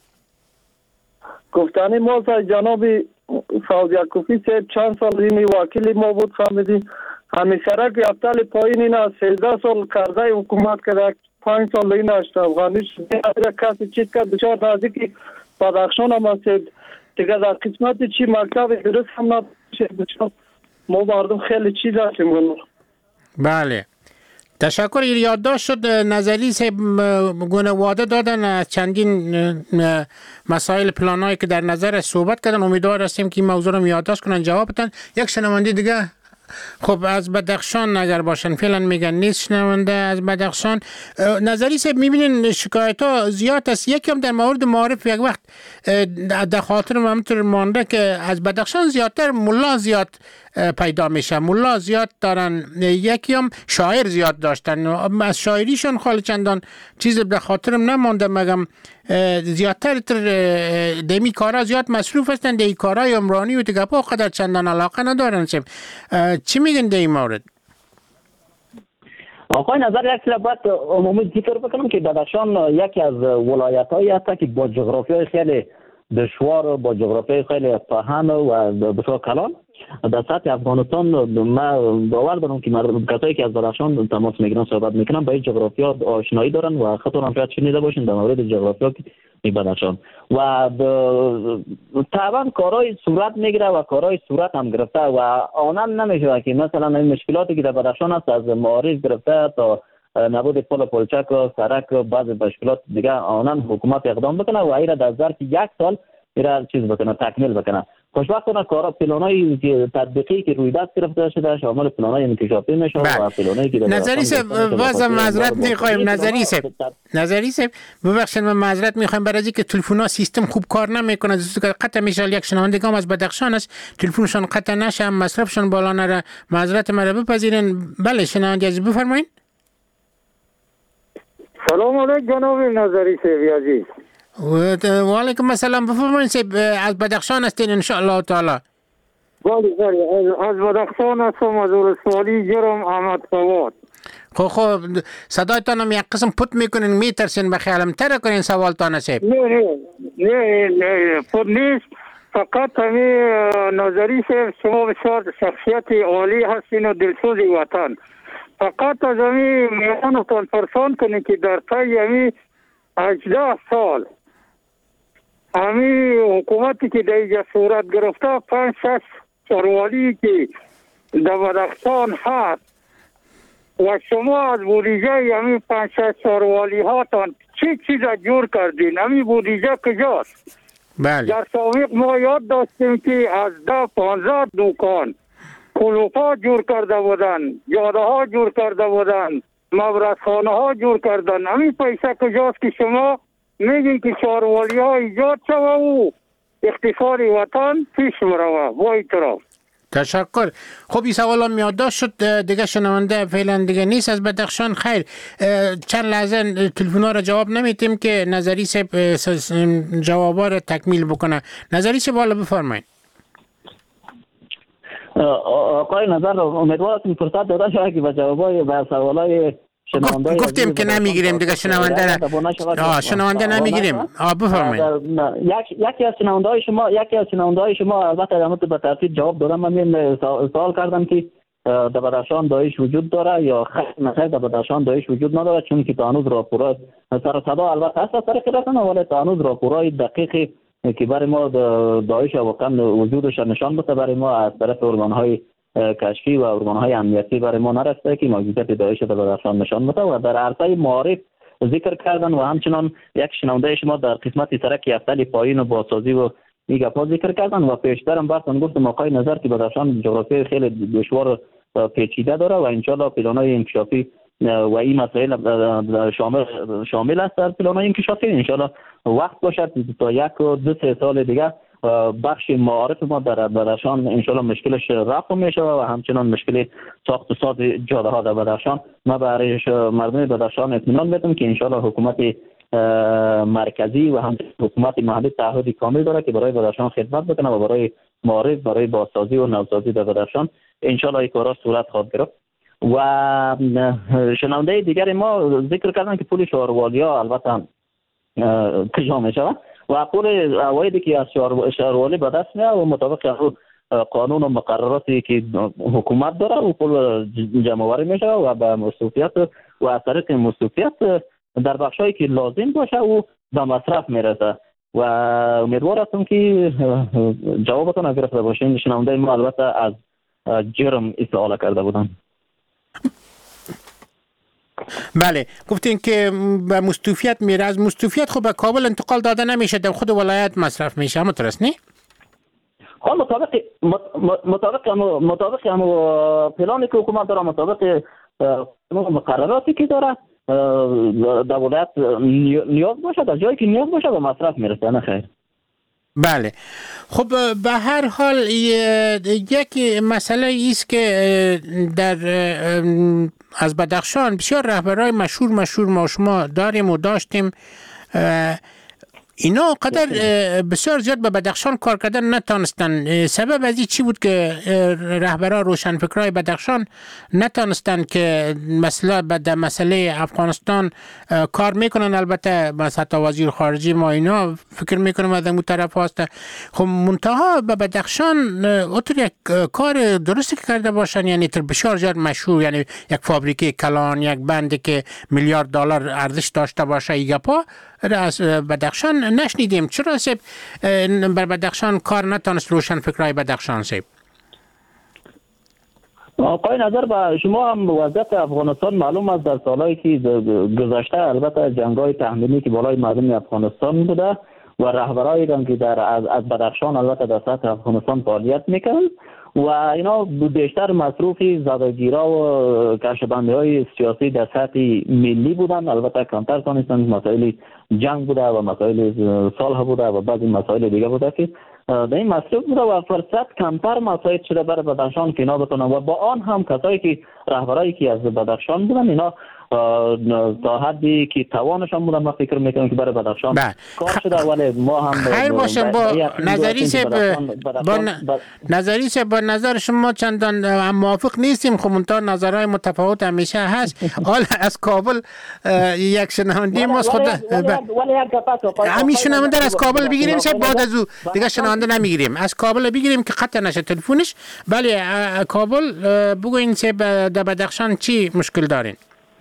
گفتنی ما جناب فوز یعقوبی صاحب چند سال این وکیل ما بود فهمیدیم همین سرک افتال پایین اینا سیزده سال کرده حکومت کرده پنج سال این اشت افغانی شده کسی چیز کرد بسیار نزدیکی بدخشان هم هستید دیگه در قسمت چی مکتب درست هم نداشته بسیار ما مردم خیلی چیز هستیم. بله تشکر. یادداشت شد نظری صاحب گونه واده دادن از چندین مسائل پلانایی که در نظر صحبت کردن. امیدوار هستیم که این موضوع رو یادداشت کنن جواب بدن. یک شنونده دیگه خب از بدخشان اگر باشن فعلا میگن نیست شنونده از بدخشان. نظری صاحب میبینین شکایت ها زیاد است. یکی هم در مورد معارف یک وقت در خاطرم همطور مانده که از بدخشان زیادتر ملا زیاد پیدا میشه، ملا زیاد دارن. یکی هم شاعر زیاد داشتن از شاعریشون خالی چندان چیز به خاطرم نمانده مگم زیادتر دمی کارا زیاد مصروف هستن دی کارای عمرانی و دیگه با قدر چندان علاقه ندارن. چی میگن در این مورد؟ آقای نظر یک سر باید عمومی ذکر بکنم که بدخشان یکی از ولایت هایی هست که با جغرافیای خیلی دشوار با جغرافیای خیلی پهن و بسیار کلان در سطح افغانستان. من باور دارم که مردم کسایی که از بدخشان تماس میگیرن صحبت میکنن با این جغرافیا آشنایی دارن و خودتون هم شاید شنیده باشین در مورد جغرافیا بدخشان و طبعا کارهای صورت میگیره و کارهای صورت هم گرفته و آنم نمیشه که مثلا این مشکلاتی که در بدخشان هست از معارض گرفته تا نبود پل پلچک و سرک و بعض مشکلات دیگه آنم حکومت اقدام بکنه و ایره در ظرف یک سال ایره چیز بکنه تکمیل بکنه. خوشبختانه کارا پلانایی که تطبیقی که روی دست گرفته شده شامل پلانای انکشافی میشه و پلانایی که نظری صاحب بازم معذرت میخوایم نظری صاحب نظری صاحب ببخشید من معذرت میخوایم برای اینکه تلفن‌ها سیستم خوب کار نمیکنه قطع میشه. یک شنونده هم از بدخشان است تلفنشون قطع نشه مصرفشون بالا نره معذرت مرا بپذیرین. بله شنونده عزیز بفرمایید. سلام علیکم جناب نظری صاحب عزیز. و علیکم السلام بفرمایید صاحب از بدخشان هستین ان شاء الله تعالی. بله بله از بدخشان هستم از ولسوالی جرم احمد فواد. خب خب صدایتان هم یک قسم پت میکنین میترسین بخیالم تر کنین سوالتان صاحب. نه نه نه نه پت نیست فقط همی نظری صاحب شما بسیار شخصیت عالی هستین و دلسوز وطن. فقط از همی میانتان پرسان کنین که در طی همی هجده سال همی حکومتی که در اینجا صورت گرفته پنج شش چاروالی که در بدخشان هست و شما از بودیجه همی پنج شش چاروالی هاتان چی چیز جور کردین؟ همی بودیجه کجاست؟ بله. در سابق ما یاد داشتیم که از ده پانزده دکان کلوپا جور کرده بودن، جاده ها جور کرده بودن، مبرسخانه ها جور کردن. همین پیسه کجاست که شما میگین که چاروالی ها ایجاد شوه و اقتصاد وطن پیش بروه؟ با اعتراف تشکر. خب این سوال هم یادداشت شد دیگه شنونده فعلا دیگه نیست از بدخشان. خیر چند لحظه تلفن‌ها را جواب نمیتیم که نظری صاحب جوابا را تکمیل بکنه. نظری صاحب بالا بفرمایید. آقای نظر امیدوارم فرصت داده شود که به جوابای به سوالای شنونده گفتیم که نمیگیریم دیگه شنونده را شنونده نمیگیریم. آ بفرمایید. یک یکی از شنونده های شما یکی از شنونده های شما البته در مورد به ترتیب جواب دادم. من سوال کردم که در بدخشان داعش وجود داره یا خیر نخیر در بدخشان داعش وجود نداره چون که تا هنوز راپورای سر صدا البته هست از طریق رسانه ولی تا هنوز راپورای دقیقی که برای ما داعش واقعا وجودش نشان بده برای ما از طرف ارگان‌های کشفی و ارگان‌های امنیتی برای ما نرسیده که موجودیت داعش در بدخشان نشان بده و در عرصه معارف ذکر کردن و همچنان یک شنونده شما در قسمت سرک یفتل پایین و بازسازی و میگاپا ذکر کردن و پیشترم براتون گفتم آقای نظر که بدخشان جغرافی خیلی دشوار پیچیده داره و انشالله پلان‌های انکشافی و این مسائل شامل شامل است در پلان‌های انکشافی. انشالله وقت باشد تا یک و دو سه سال دیگه بخش معارف ما در بدخشان انشالله مشکلش رفع میشه و همچنان مشکل ساخت و ساز جاده ها در بدخشان ما برای مردم بدخشان اطمینان میدم که انشالله حکومت مرکزی و هم حکومت محلی تعهدی کامل داره که برای بدخشان خدمت بکنه و برای معارف برای بازسازی و نوسازی در بدخشان انشالله این کارا صورت خواهد گرفت. و شنونده دیگر ما ذکر کردن که پول شهروالیا البته کجا می شود و پول عوایدی که از شهروالی به دست میاد و مطابق قانون و مقرراتی که حکومت داره و پول جمع آوری میشه و به مصرفیت و از طریق مصرفیت در بخشایی که لازم باشه و به مصرف میرسه و امیدوار هستم که جوابتون گرفته باشین. شنونده ما البته از جرم سوال کرده بودن. بله گفتین که به مستوفیت میره. از مستوفیت خب به کابل انتقال داده نمیشه در خود ولایت مصرف میشه همه درست نی؟ خب مطابق مطابق مطابق هم پلانی که حکومت داره مطابق مقرراتی که داره در ولایت نیاز باشه در جایی که نیاز باشه به مصرف میرسه نه خیر. بله خب به هر حال یک مسئله ایست که در از بدخشان بسیار رهبرای مشهور مشهور ما شما داریم و داشتیم اینا قدر بسیار زیاد به بدخشان کار کردن نتانستن. سبب از این چی بود که رهبران روشنفکرای بدخشان نتانستن که مثلا به مسئله افغانستان کار میکنن؟ البته مثلا وزیر خارجی ما اینا فکر میکنم از اون طرف هست. خب منتها به بدخشان اطور یک کار درستی که کرده باشن، یعنی تر بسیار زیاد مشهور، یعنی یک فابریکه کلان، یک بندی که میلیارد دلار ارزش داشته باشه، ایگا پا از بدخشان نشنیدیم. چرا سب بر بدخشان کار نتانست روشن فکرای بدخشان سب؟ آقای نظر با شما هم وضعیت افغانستان معلوم است. در سالهایی که گذشته البته جنگ‌های تحمیلی که بالای مردم افغانستان بوده و رهبرایی که در از, از بدخشان البته در سطح افغانستان فعالیت میکنن و اینا بیشتر مصروفی زدگیرا و کشبندی‌های سیاسی در سطح ملی بودن. البته کمتر تانستن مسائل جنگ بوده و مسائل صلح بوده و بعضی مسائل دیگه بوده که در این مصروف بوده و فرصت کمتر مساعد شده برای بدخشان که اینا بتونن و با آن هم کسایی که رهبرایی که از بدخشان بودن اینا تا حدی که توانشان بودن ما فکر میکنم که برای بدخشان کار شده. ولی ما هم خیر باشم با نظری سه با نظری سه با نظر شما چندان موافق نیستیم. خب منتها نظرهای متفاوت همیشه هست. حالا از کابل یک شنونده ماست خود همین شنونده از کابل بگیریم سه بعد از او دیگه شنونده نمیگیریم. از کابل بگیریم که قطع نشه تلفنش. بله کابل بگوین سه در بدخشان چی مشکل دارین؟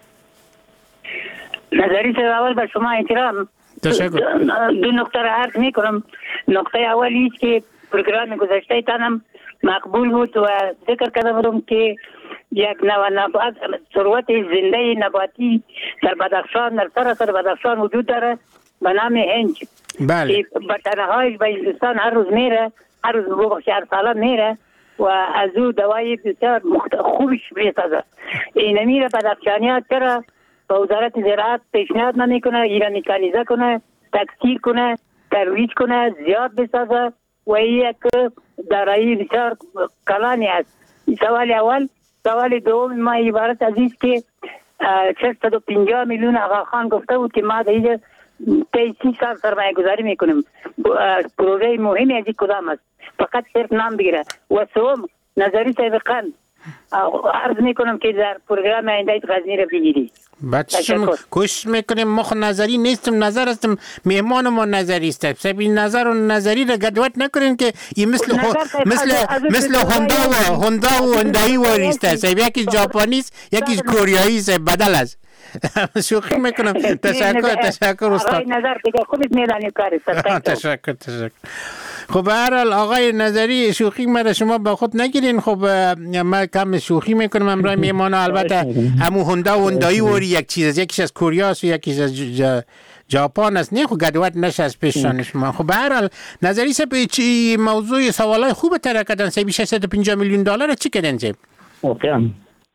نظری سه اول به شما احترام. تشکر. دو نکته را عرض می کنم. نکته اولی است که پروگرام گذشته تانم مقبول بود و ذکر کرده بودم که یک نوع نبات ثروت زنده نباتی در بدخشان در سراسر بدخشان وجود داره به نام هنج. بله. که بطنهایش به هندوستان هر روز میره، هر روز بخش هر ساله میره و از او دوای بسیار خوبش میسازه. این میره بدخشانی‌ها چرا به وزارت زراعت پیشنهاد نمیکنه ایران میکانیزه کنه، تکثیر کنه، ترویج کنه، زیاد بسازه و این یک دارایی بسیار کلانی است. سوال اول. سوال دوم ما عبارت از است که ششصد و پنجاه میلیون آقا خان گفته بود که ما دیگه طی سی سال سرمایه گذاری میکنیم. پروژه مهمی از این کدام است؟ فقط صرف نام بگیره. و سوم نظری سابقا عرض میکنم که در پروگرام آینده غزنی را بگیری. بچه کوشش میکنیم. ما خود نظری نیستم، نظر هستم، مهمان ما نظری است. سب این نظر و نظری را گدوت نکنین که این مثل مثل مثل هوندا و هوندا و هوندایی واریسته. سب یکی ژاپنی است یکی کوریایی است، بدل است. شوخی میکنم. تشکر تشکر استاد. آقای نظر دیگه خودت میدانی کار است. تشکر تشکر. خب به هر حال آقای نظری شوخی مرا شما با خود نگیرین. خب ما کم شوخی میکنم امروز میهمان البته همو هوندا و هوندایی وری یک چیز، یکیش از کره است و یکیش از ژاپن است. نه خب گدوت نشه از پیشان شما. خب به هر حال نظری سه به چی موضوع سوالای خوب تر کردن سه ششصد و پنجاه میلیون دلار چی کردن سه؟ اوکی.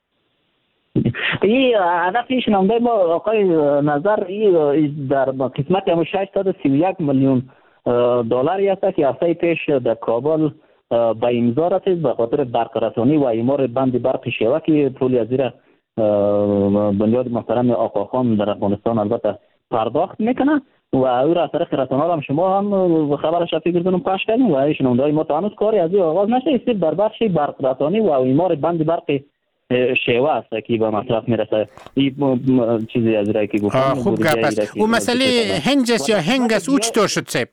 این هدف شنونده ما آقای نظر این در قسمت هم ششصد و سی و یک میلیون دلاری است که هفته پیش در کابل به امضا رسید به خاطر برقراری و اعمار بند برق شیوه که پول از زیر بنیاد محترم آقا خان در افغانستان البته پرداخت میکنه و او را از طریق رسانه‌ها هم شما هم خبرش فکر کنم پخش کردین و شنونده‌های ما تا هنوز کاری از این آغاز نشده است در بخش برقراری و اعمار بند برق شیوه است که به مصرف میرسه. این چیزی از رای که گفتم خوب گپ است. او مسئله هنج است یا هنگ است او چطور شد سب؟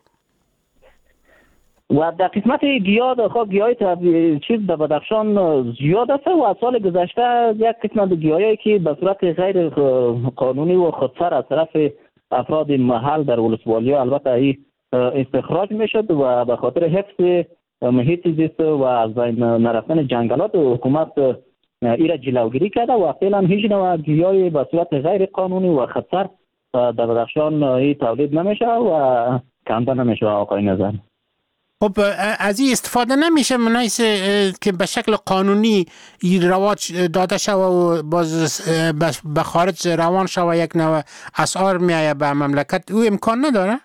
و در قسمت گیاه خب گیاه چیز در بدخشان زیاد است و از سال گذشته یک قسمت گیاهی که به صورت غیر قانونی و خودسر از طرف افراد محل در ولسوالی‌ها البته ای استخراج میشد و به خاطر حفظ محیط زیست و از بین نرفتن جنگلات و حکومت ایرا جلوگیری کرده و فعلا هیچ نوع گیاهی به صورت غیر قانونی و خطر در بدخشان ای تولید نمیشه و کنده نمیشه. آقای نظر خب از این استفاده نمیشه منایس که به شکل قانونی رواج داده شود و باز به خارج روان شود یک نوع اسعار میایه به مملکت، او امکان نداره؟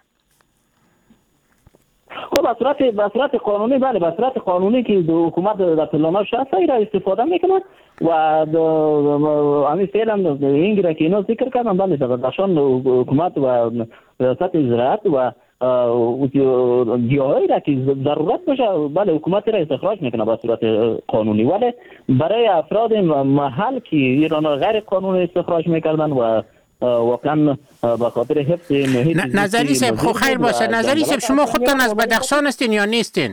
خب به صورت به صورت قانونی بله به صورت قانونی که حکومت در پلان‌ها شخص را استفاده میکنه و همین فعلا این گره که اینا ذکر کردن بله در بدخشان حکومت و ریاست زراعت و گیاهایی را که ضرورت باشه بله حکومت را استخراج میکنه به صورت قانونی، ولی برای افراد محل که ایران غیر قانونی استخراج میکردن و واقعا به خاطر حفظ محیط نظری صاحب خو خیر باشه. نظری صاحب شما خودتان از بدخشان هستین یا نیستین؟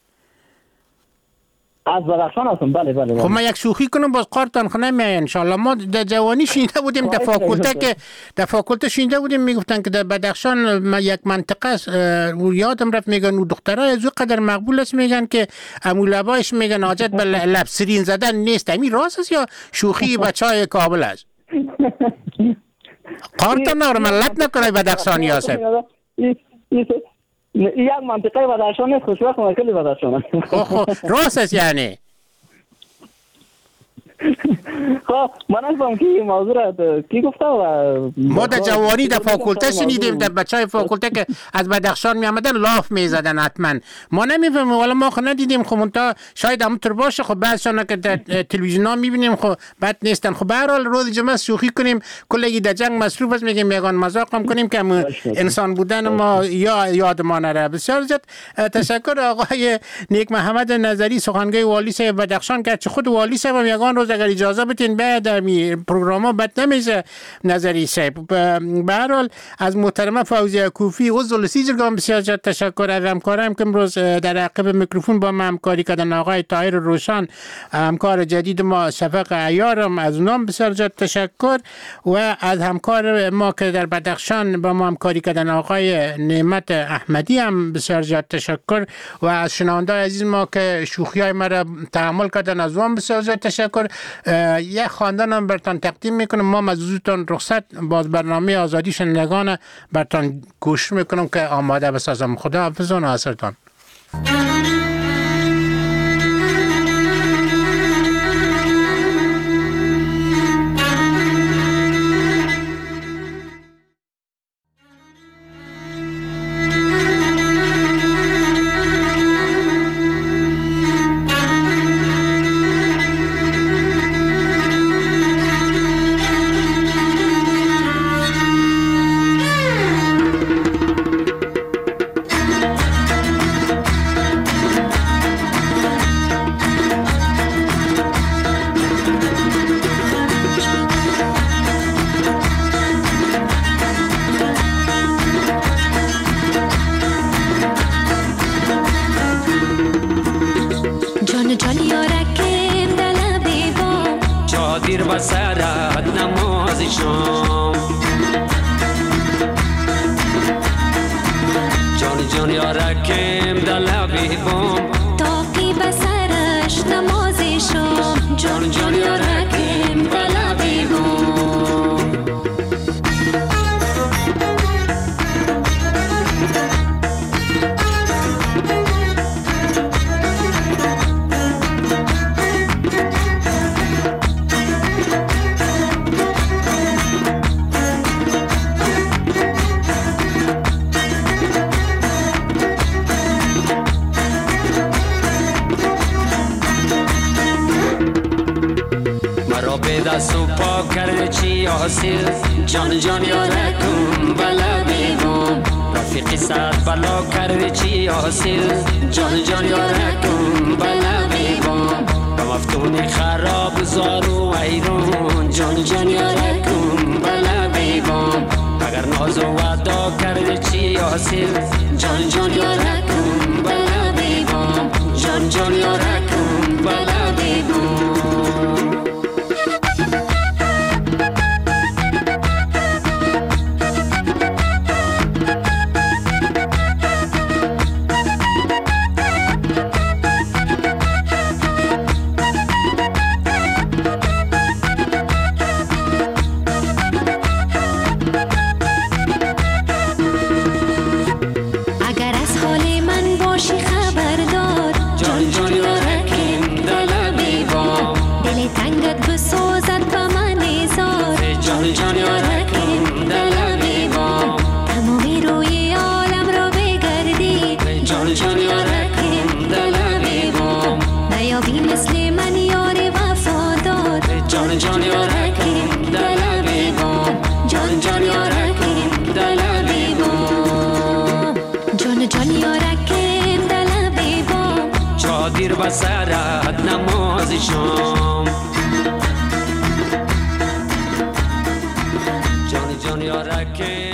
از بدخشان هستم بله بله. خب ما یک شوخی کنم باز قارتان خونه میای ان شاء الله. ما در جوانی شینده بودیم در فاکولته که در فاکولته شینده بودیم میگفتن که در بدخشان ما یک منطقه است و یادم رفت میگن اون دخترای از قدر مقبول است میگن که امولبایش میگن حاجت به لب سرین زدن نیست. همین راست است یا شوخی بچهای کابل است؟ قارتان نور ملت نکنه بدخشانی ها صاحب. یک منطقه بدخشان نیست، خوشبخت مرکز بدخشان است. راست است یعنی. خب من نفهم که این موضوع را کی گفته و ما در جوانی در فاکولته شنیدیم در بچهای فاکولته که از بدخشان می آمدن لاف می زدن حتما. ما نمیفهمیم والا ما خو ندیدیم. خب منتها شاید همونطور باشه. خب بعضشان که در تلویزیون ها میبینیم خب بد نیستن. خب به هر حال روز جمعه شوخی کنیم کلی در جنگ مصروف است میگیم میگن مذاق هم کنیم که انسان بودن ما یا یاد ما نره. بسیار زیاد تشکر آقای نیک محمد نظری سخنگوی والی صاحب بدخشان که چه خود والی صاحب میگن روز اگر اجازه بدین بعد در پروگرام ها بد نمیشه نظری صاحب. به هر حال از محترمه فوزیه کوفی عضو لسیجرگان بسیار زیاد تشکر از همکارم که امروز در عقب میکروفون با ما همکاری کردن. آقای طاهر روشن همکار جدید ما، شفق عیارم از اونام بسیار زیاد تشکر و از همکار ما که در بدخشان با ما همکاری کردن آقای نعمت احمدی هم بسیار زیاد تشکر و از شنونده عزیز ما که شوخی های ما را تحمل کردن از اون بسیار زیاد تشکر. یک خواندن هم برتان تقدیم میکنم. ما مزوزتان رخصت باز برنامه آزادی شنوندگان برتان گوش میکنم که آماده بسازم. خدا حافظ و ناصرتان. جان جان یارکم بلا بیگم رفیقی صد بلا کرده چی حاصل جان جان یارکم بلا بیگم به مفتون خراب زارو ایرون جان جان یارکم بلا بیگم اگر ناز و وعدا کرده چی حاصل جان جان یارکم بلا بیگم جان جان یارکم بلا بیگم. تا دیر بسرت نماز شام. جان جان یارکه